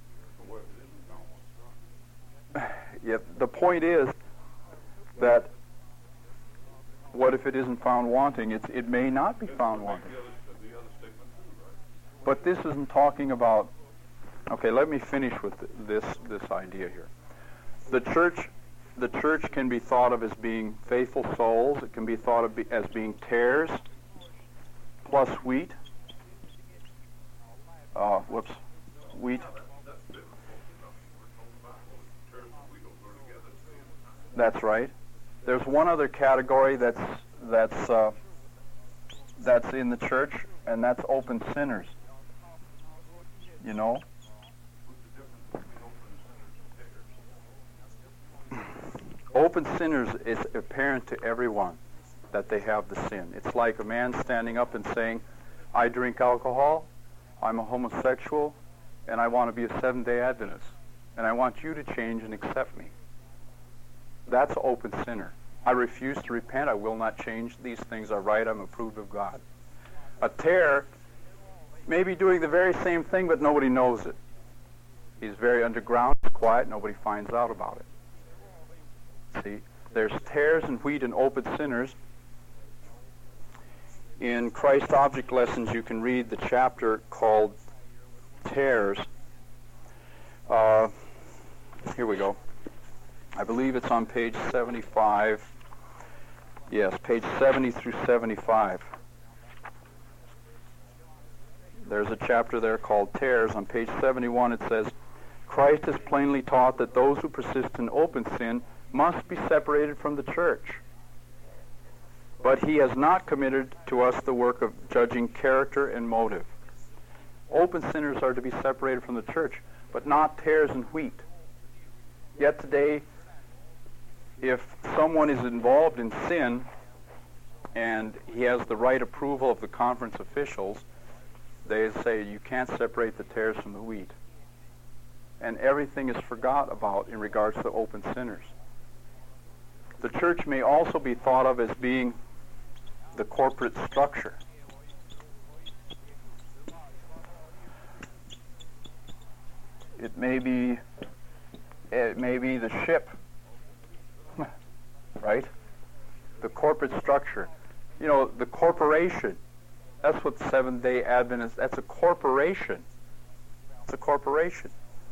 Yeah, the point is that what if it isn't found wanting? It may not be found wanting. But this isn't talking about... Okay, let me finish with this idea here. The church can be thought of as being faithful souls. It can be thought of as being tares plus wheat. Wheat. That's right. There's one other category that's in the church, and that's open sinners. You know? Open sinners is apparent to everyone that they have the sin. It's like a man standing up and saying, I drink alcohol, I'm a homosexual, and I want to be a Seventh-day Adventist, and I want you to change and accept me. That's open sinner. I refuse to repent. I will not change. These things are right. I'm approved of God. A tare may be doing the very same thing, but nobody knows it. He's very underground, he's quiet, nobody finds out about it. See? There's tares and wheat and open sinners. In Christ Object Lessons, you can read the chapter called Tares. Here we go. I believe it's on page 75. Yes, page 70 through 75. There's a chapter there called Tares. On page 71 it says, Christ has plainly taught that those who persist in open sin must be separated from the church. But he has not committed to us the work of judging character and motive. Open sinners are to be separated from the church, but not tares and wheat. Yet today, if someone is involved in sin and he has the right approval of the conference officials, they say you can't separate the tares from the wheat. And everything is forgot about in regards to open sinners. The church may also be thought of as being the corporate structure. It may be the ship, right? The corporate structure. You know, the corporation. That's what Seventh-day Advent is. That's a corporation. It's a corporation.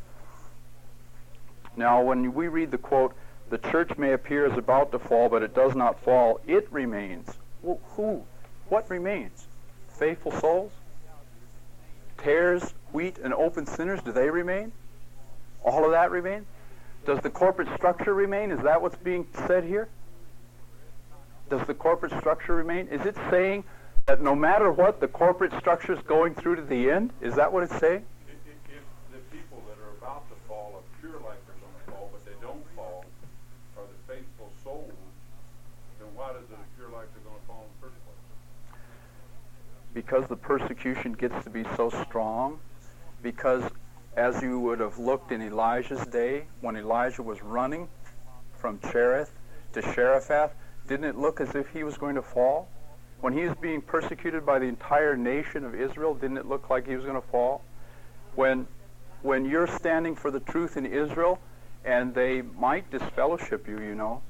Now, when we read the quote, the church may appear as about to fall, but it does not fall, it remains. Well, who? What remains? Faithful souls? Tares, wheat, and open sinners, do they remain? All of that remain? Does the corporate structure remain? Is that what's being said here? Does the corporate structure remain? Is it saying that no matter what, the corporate structure is going through to the end? Is that what it's saying? If the people that are about to fall appear like they're going to fall, but they don't fall, are the faithful souls, then why does it appear like they're going to fall in the first place? Because the persecution gets to be so strong. Because as you would have looked in Elijah's day, when Elijah was running from Cherith to Sherephath, didn't it look as if he was going to fall? When he was being persecuted by the entire nation of Israel, didn't it look like he was going to fall? When you're standing for the truth in Israel, and they might disfellowship you, you know.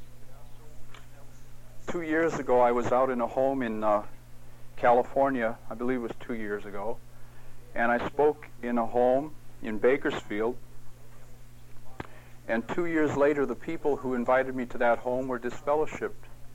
2 years ago, I was out in a home in California, I believe it was 2 years ago, and I spoke in a home in Bakersfield, and 2 years later, the people who invited me to that home were disfellowshipped.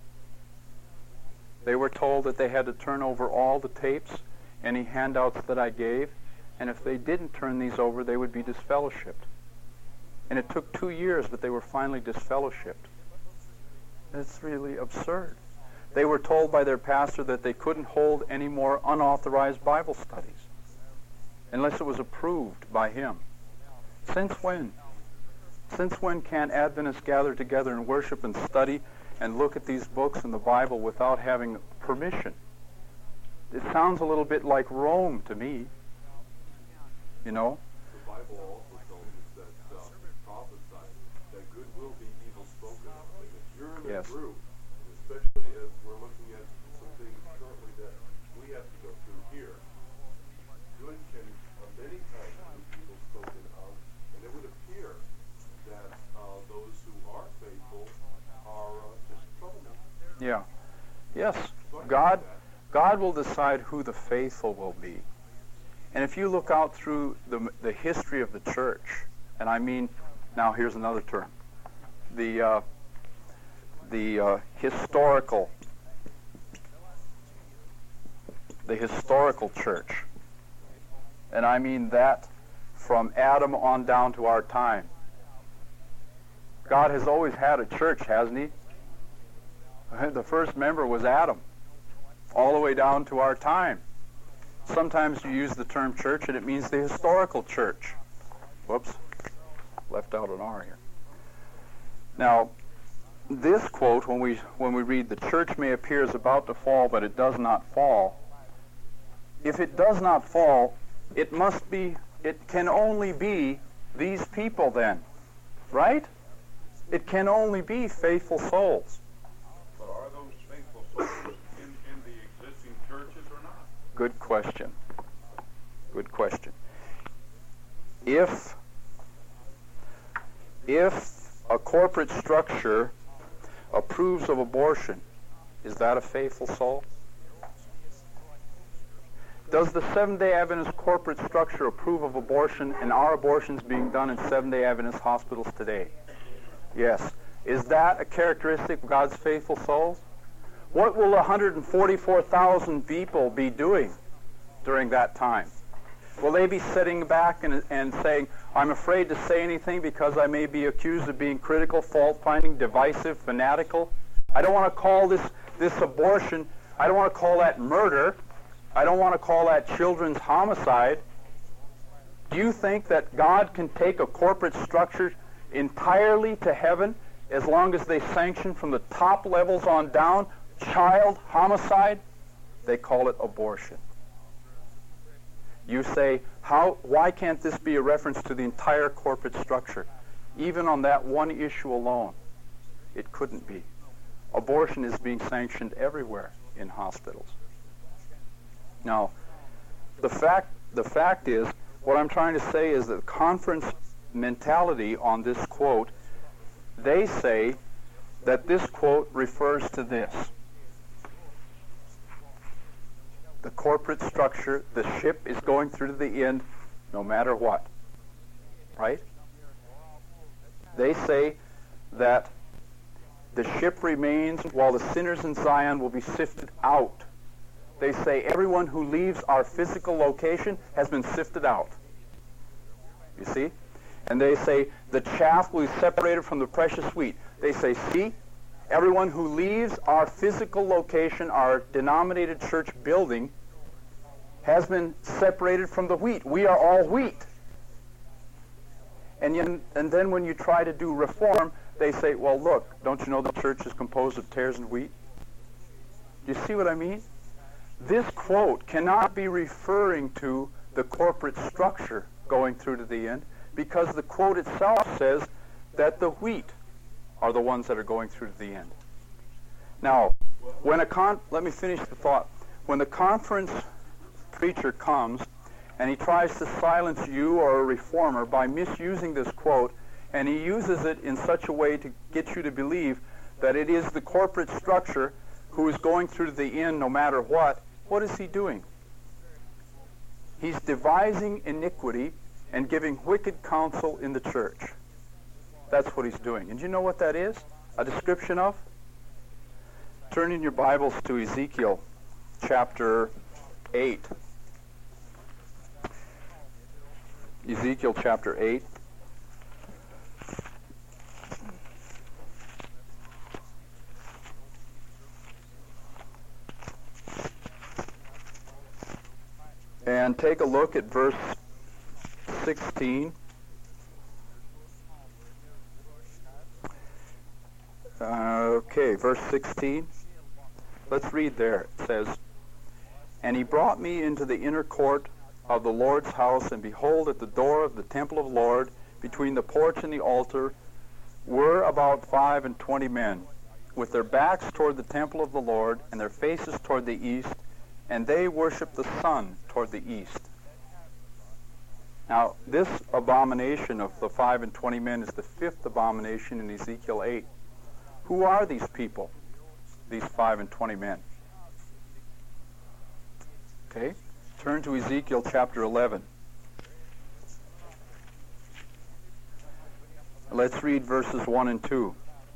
They were told that they had to turn over all the tapes, any handouts that I gave, and if they didn't turn these over, they would be disfellowshipped. And it took 2 years, but they were finally disfellowshipped. It's really absurd. They were told by their pastor that they couldn't hold any more unauthorized Bible studies unless it was approved by him. Since when? Since when can Adventists gather together and worship and study and look at these books in the Bible without having permission? It sounds a little bit like Rome to me. You know? The Bible also tells us that prophesy that good will be evil spoken of. And if you're in a group, especially as we're looking at some things currently that we have to go through here, good can many times be evil spoken of, and it would appear that those who are faithful are just troublemakers. Yeah. Yes. God will decide who the faithful will be. And if you look out through the history of the church, and I mean, now here's another term, the historical church, and I mean that from Adam on down to our time. God has always had a church, hasn't he? The first member was Adam, all the way down to our time. Sometimes you use the term church and it means the historical church. Whoops, left out an R here. Now, this quote, when we read, the church may appear as about to fall, but it does not fall. If it does not fall, it can only be these people then, right? It can only be faithful souls. But are those faithful souls in the existing churches or not? Good question. Good question. If a corporate structure approves of abortion, is that a faithful soul? Does the Seventh-day Adventist corporate structure approve of abortion and are abortions being done in Seventh-day Adventist hospitals today? Yes. Is that a characteristic of God's faithful souls? What will 144,000 people be doing during that time? Will they be sitting back and saying, I'm afraid to say anything because I may be accused of being critical, fault-finding, divisive, fanatical? I don't want to call this abortion, I don't want to call that murder. I don't want to call that children's homicide. Do you think that God can take a corporate structure entirely to heaven as long as they sanction from the top levels on down child homicide? They call it abortion. You say, why can't this be a reference to the entire corporate structure? Even on that one issue alone, it couldn't be. Abortion is being sanctioned everywhere in hospitals. Now, the fact is, what I'm trying to say is that the conference mentality on this quote, they say that this quote refers to this. The corporate structure, the ship is going through to the end no matter what. Right? They say that the ship remains while the sinners in Zion will be sifted out. They say everyone who leaves our physical location has been sifted out. You see? And they say the chaff will be separated from the precious wheat. They say, see, everyone who leaves our physical location, our denominated church building, has been separated from the wheat. We are all wheat. And then when you try to do reform, they say, well, look, don't you know the church is composed of tares and wheat? Do you see what I mean? This quote cannot be referring to the corporate structure going through to the end, because the quote itself says that the wheat are the ones that are going through to the end. Now, let me finish the thought. When the conference preacher comes and he tries to silence you or a reformer by misusing this quote, and he uses it in such a way to get you to believe that it is the corporate structure who is going through to the end no matter what is he doing? He's devising iniquity and giving wicked counsel in the church. That's what he's doing. And you know what that is? A description of? Turn in your Bibles to Ezekiel chapter 8. Ezekiel chapter 8. And take a look at verse 16. Okay, verse 16. Let's read there. It says, And he brought me into the inner court of the Lord's house, and behold, at the door of the temple of the Lord, between the porch and the altar, were about 25 men, with their backs toward the temple of the Lord, and their faces toward the east, and they worshiped the sun toward the east. Now, this abomination of the 25 men is the fifth abomination in Ezekiel 8. Who are these people, these 25 men? Okay, turn to Ezekiel chapter 11. Let's read verses 1 and 2.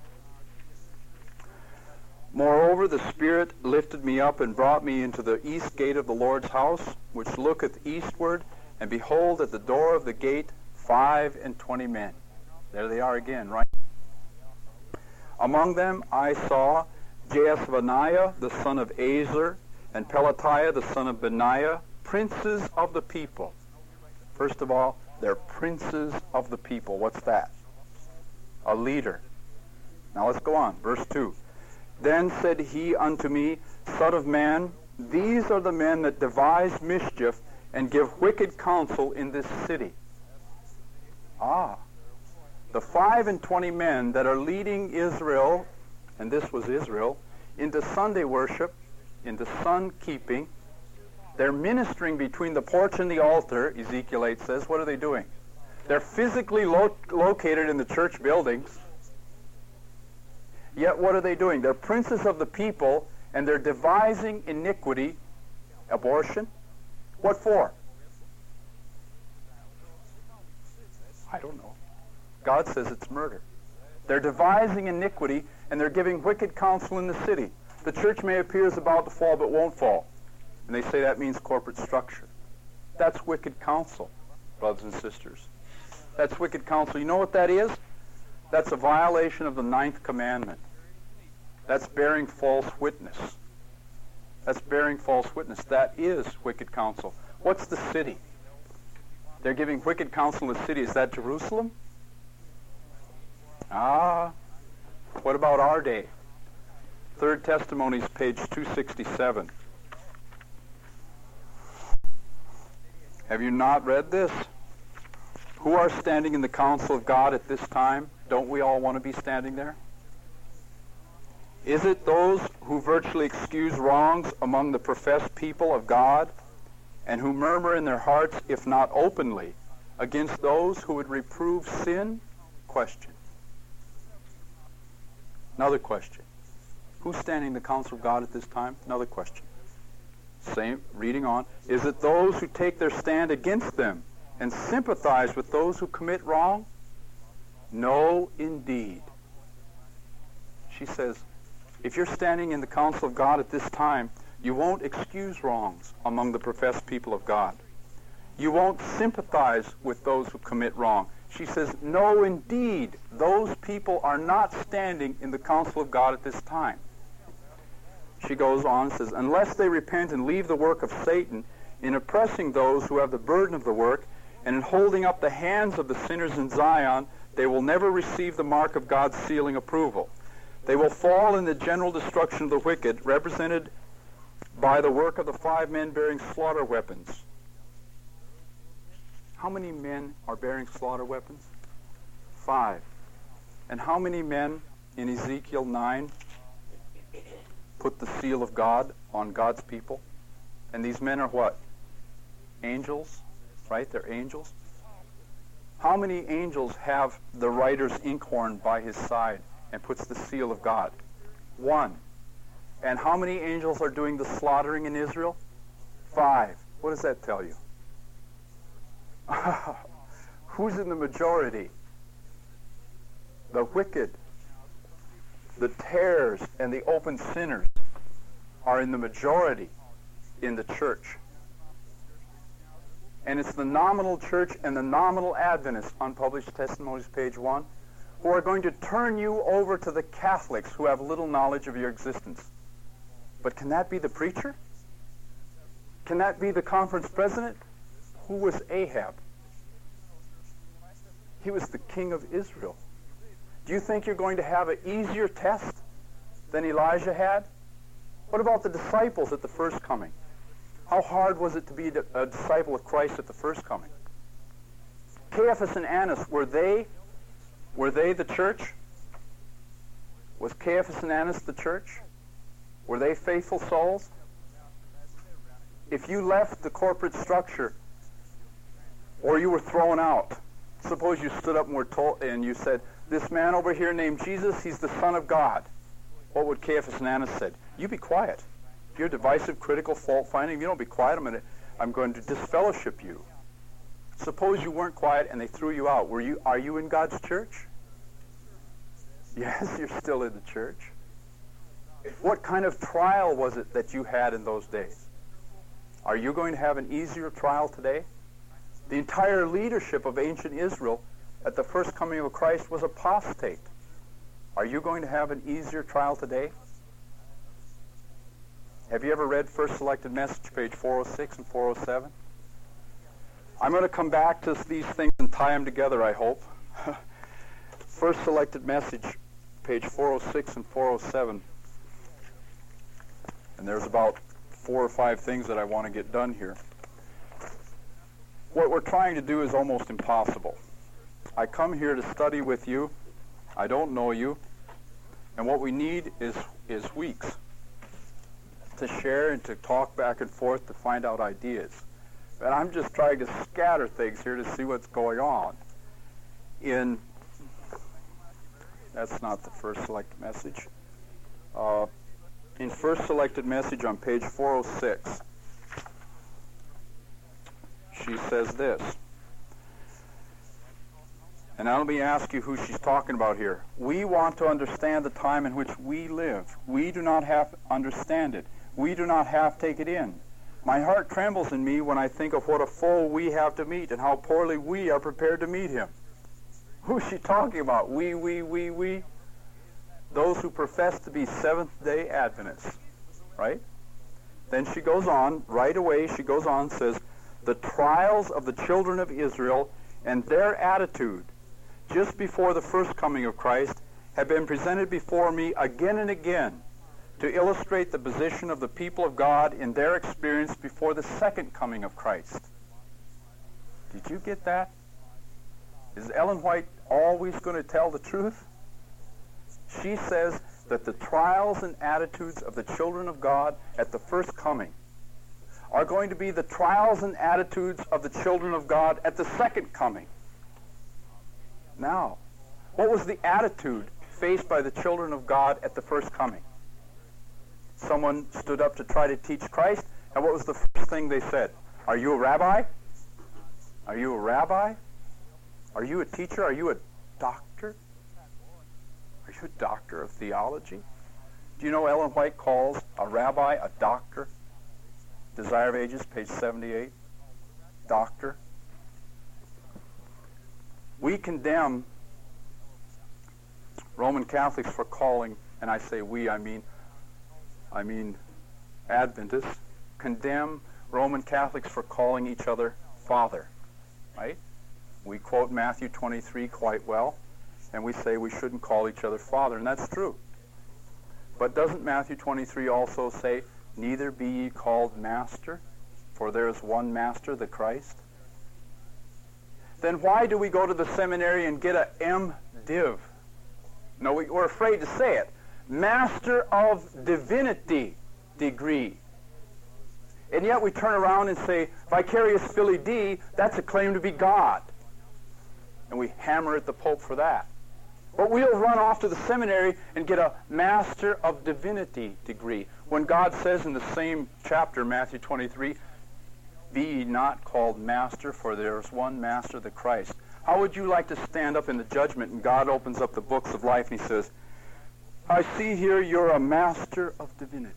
Moreover, the Spirit lifted me up and brought me into the east gate of the Lord's house, which looketh eastward, and behold, at the door of the gate 25 men. There they are again, right? Among them I saw Jaasvaniah, the son of Azer, and Pelatiah, the son of Benaiah, princes of the people. First of all, they're princes of the people. What's that? A leader. Now let's go on. Verse 2. Then said he unto me, Son of man, these are the men that devise mischief and give wicked counsel in this city. The 25 men that are leading Israel, and this was Israel, into Sunday worship, into sun keeping. They're ministering between the porch and the altar, Ezekiel 8 says. What are they doing? They're physically located in the church buildings. Yet what are they doing? They're princes of the people, and they're devising iniquity, abortion. What for? I don't know. God says it's murder. They're devising iniquity, and they're giving wicked counsel in the city. The church may appear as about to fall, but won't fall. And they say that means corporate structure. That's wicked counsel, brothers and sisters. That's wicked counsel. You know what that is? That's a violation of the 9th commandment. That's bearing false witness. That's bearing false witness. That is wicked counsel. What's the city? They're giving wicked counsel in the city. Is that Jerusalem? What about our day? 3rd Testimonies, page 267. Have you not read this? Who are standing in the counsel of God at this time? Don't we all want to be standing there? Is it those who virtually excuse wrongs among the professed people of God, and who murmur in their hearts, if not openly, against those who would reprove sin? Question. Another question. Who's standing in the counsel of God at this time? Another question. Same, reading on. Is it those who take their stand against them and sympathize with those who commit wrong? No, indeed. She says, if you're standing in the counsel of God at this time, you won't excuse wrongs among the professed people of God. You won't sympathize with those who commit wrong. She says, no, indeed, those people are not standing in the counsel of God at this time. She goes on and says, unless they repent and leave the work of Satan in oppressing those who have the burden of the work and in holding up the hands of the sinners in Zion, they will never receive the mark of God's sealing approval. They will fall in the general destruction of the wicked, represented by the work of the 5 men bearing slaughter weapons. How many men are bearing slaughter weapons? 5. And how many men in Ezekiel 9 put the seal of God on God's people? And these men are what? Angels, right? They're angels. How many angels have the writer's inkhorn by his side and puts the seal of God? 1. And how many angels are doing the slaughtering in Israel? 5. What does that tell you? Who's in the majority? The wicked, the tares, and the open sinners are in the majority in the church. And it's the nominal church and the nominal Adventists, Unpublished Testimonies, page 1, who are going to turn you over to the Catholics who have little knowledge of your existence. But can that be the preacher? Can that be the conference president? Who was Ahab? He was the king of Israel. Do you think you're going to have an easier test than Elijah had? What about the disciples at the first coming? How hard was it to be a disciple of Christ at the first coming? Caiaphas and Annas, were they the church? Was Caiaphas and Annas the church? Were they faithful souls? If you left the corporate structure, or you were thrown out, suppose you stood up and were told, and you said, this man over here named Jesus, he's the Son of God. What would Caiaphas and Annas said? You be quiet. If you're divisive, critical, fault-finding, if you don't be quiet, I'm going to disfellowship you. Suppose you weren't quiet and they threw you out. Are you in God's church? Yes, you're still in the church. What kind of trial was it that you had in those days? Are you going to have an easier trial today? The entire leadership of ancient Israel at the first coming of Christ was apostate. Are you going to have an easier trial today? Have you ever read First Selected Message, page 406 and 407? I'm going to come back to these things and tie them together, I hope. First Selected Message, page 406 and 407. And there's about 4 or 5 things that I want to get done here. What we're trying to do is almost impossible. I come here to study with you. I don't know you. And what we need is weeks to share and to talk back and forth to find out ideas. And I'm just trying to scatter things here to see what's going on. In That's not the first selected message. In first selected message on page 406, she says this. And now let me ask you who she's talking about here. We want to understand the time in which we live. We do not have to understand it. We do not have to take it in. My heart trembles in me when I think of what a foe we have to meet and how poorly we are prepared to meet him. Who's she talking about? We. Those who profess to be Seventh-day Adventists, right? Then she goes on, right away she goes on and says, the trials of the children of Israel and their attitude just before the first coming of Christ have been presented before me again and again to illustrate the position of the people of God in their experience before the second coming of Christ. Did you get that? Is Ellen White always going to tell the truth? She says that the trials and attitudes of the children of God at the first coming are going to be the trials and attitudes of the children of God at the second coming. Now, what was the attitude faced by the children of God at the first coming? Someone stood up to try to teach Christ, and what was the first thing they said? Are you a rabbi? Are you a rabbi? Are you a teacher? Are you a doctor? Are you a doctor of theology? Do you know Ellen White calls a rabbi a doctor? Desire of Ages, page 78. Doctor. We condemn Roman Catholics for calling, and I say we, I mean Adventists, condemn Roman Catholics for calling each other Father, right? We quote Matthew 23 quite well, and we say we shouldn't call each other Father, and that's true. But doesn't Matthew 23 also say, neither be ye called Master, for there is one Master, the Christ? Then why do we go to the seminary and get a MDiv? No, we're afraid to say it. Master of Divinity degree. And yet we turn around and say, vicarious filii Dei, that's a claim to be God. And we hammer at the Pope for that. But we'll run off to the seminary and get a Master of Divinity degree. When God says in the same chapter, Matthew 23, be ye not called Master, for there is one Master, the Christ. How would you like to stand up in the judgment and God opens up the books of life and he says, I see here you're a Master of Divinity.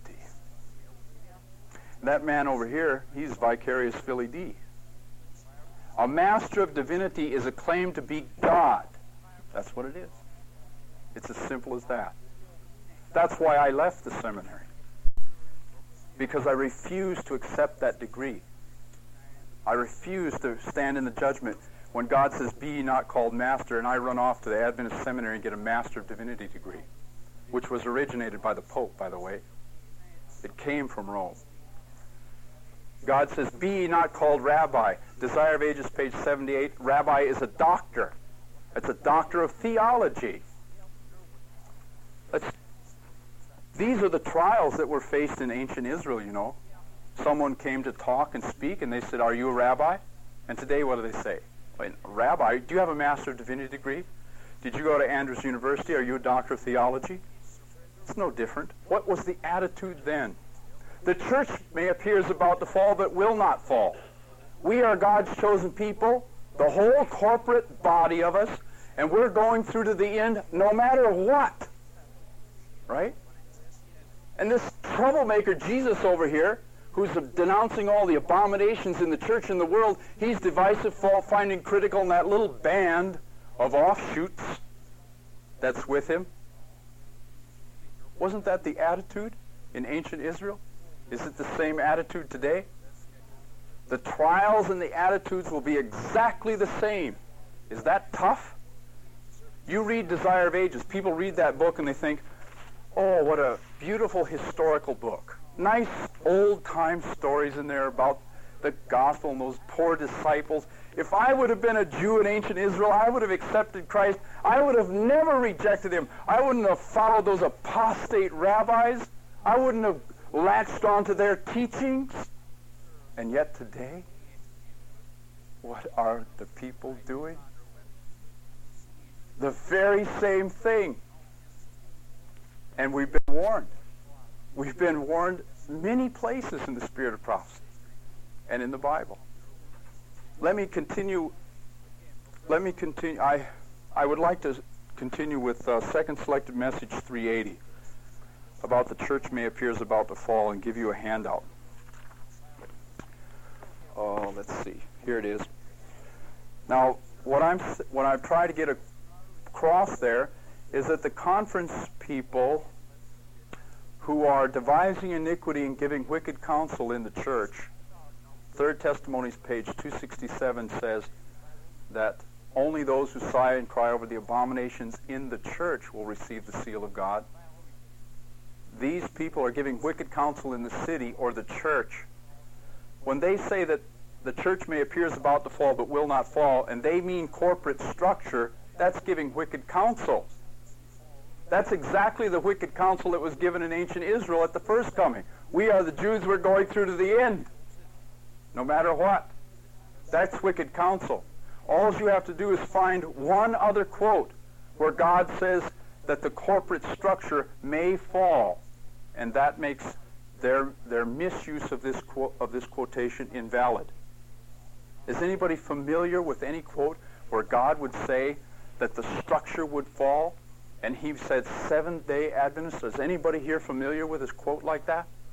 That man over here, he's vicarious filii Dei. A Master of Divinity is a claim to be God. That's what it is. It's as simple as that. That's why I left the seminary. Because I refused to accept that degree. I refuse to stand in the judgment when God says, be ye not called Master, and I run off to the Adventist seminary and get a Master of Divinity degree, which was originated by the Pope, by the way. It came from Rome. God says, be ye not called Rabbi. Desire of Ages, page 78. Rabbi is a doctor. It's a doctor of theology. These are the trials that were faced in ancient Israel, you know. Someone came to talk and speak, and they said, are you a rabbi? And today, what do they say? Wait, rabbi, do you have a Master of Divinity degree? Did you go to Andrews University? Are you a doctor of theology? It's no different. What was the attitude then? The church may appear as about to fall, but will not fall. We are God's chosen people, the whole corporate body of us, and we're going through to the end no matter what. Right? And this troublemaker Jesus over here, who's denouncing all the abominations in the church and the world, he's divisive, fault-finding, critical, and that little band of offshoots that's with him. Wasn't that the attitude in ancient Israel? Is it the same attitude today? The trials and the attitudes will be exactly the same. Is that tough? You read Desire of Ages. People read that book and they think, oh, what a beautiful historical book. Nice old-time stories in there about the gospel and those poor disciples. If I would have been a Jew in ancient Israel, I would have accepted Christ. I would have never rejected him. I wouldn't have followed those apostate rabbis. I wouldn't have latched onto their teachings. And yet today, what are the people doing? The very same thing. And we've been warned. We've been warned many places in the spirit of prophecy and in the Bible. Let me continue. I would like to continue with Second Selected Message 380 about the church may appear is about to fall, and give you a handout. Oh, let's see. Here it is. Now, what I try to get across there is that the conference people who are devising iniquity and giving wicked counsel in the church, Third Testimonies, page 267, says that only those who sigh and cry over the abominations in the church will receive the seal of God. These people are giving wicked counsel in the city or the church. When they say that the church may appear is about to fall but will not fall, and they mean corporate structure, that's giving wicked counsel. That's exactly the wicked counsel that was given in ancient Israel at the first coming. We are the Jews, we're going through to the end, no matter what. That's wicked counsel. All you have to do is find one other quote where God says that the corporate structure may fall, and that makes their misuse of this quotation invalid. Is anybody familiar with any quote where God would say that the structure would fall, and he said Seventh-day Adventists? Is anybody here familiar with his quote like that?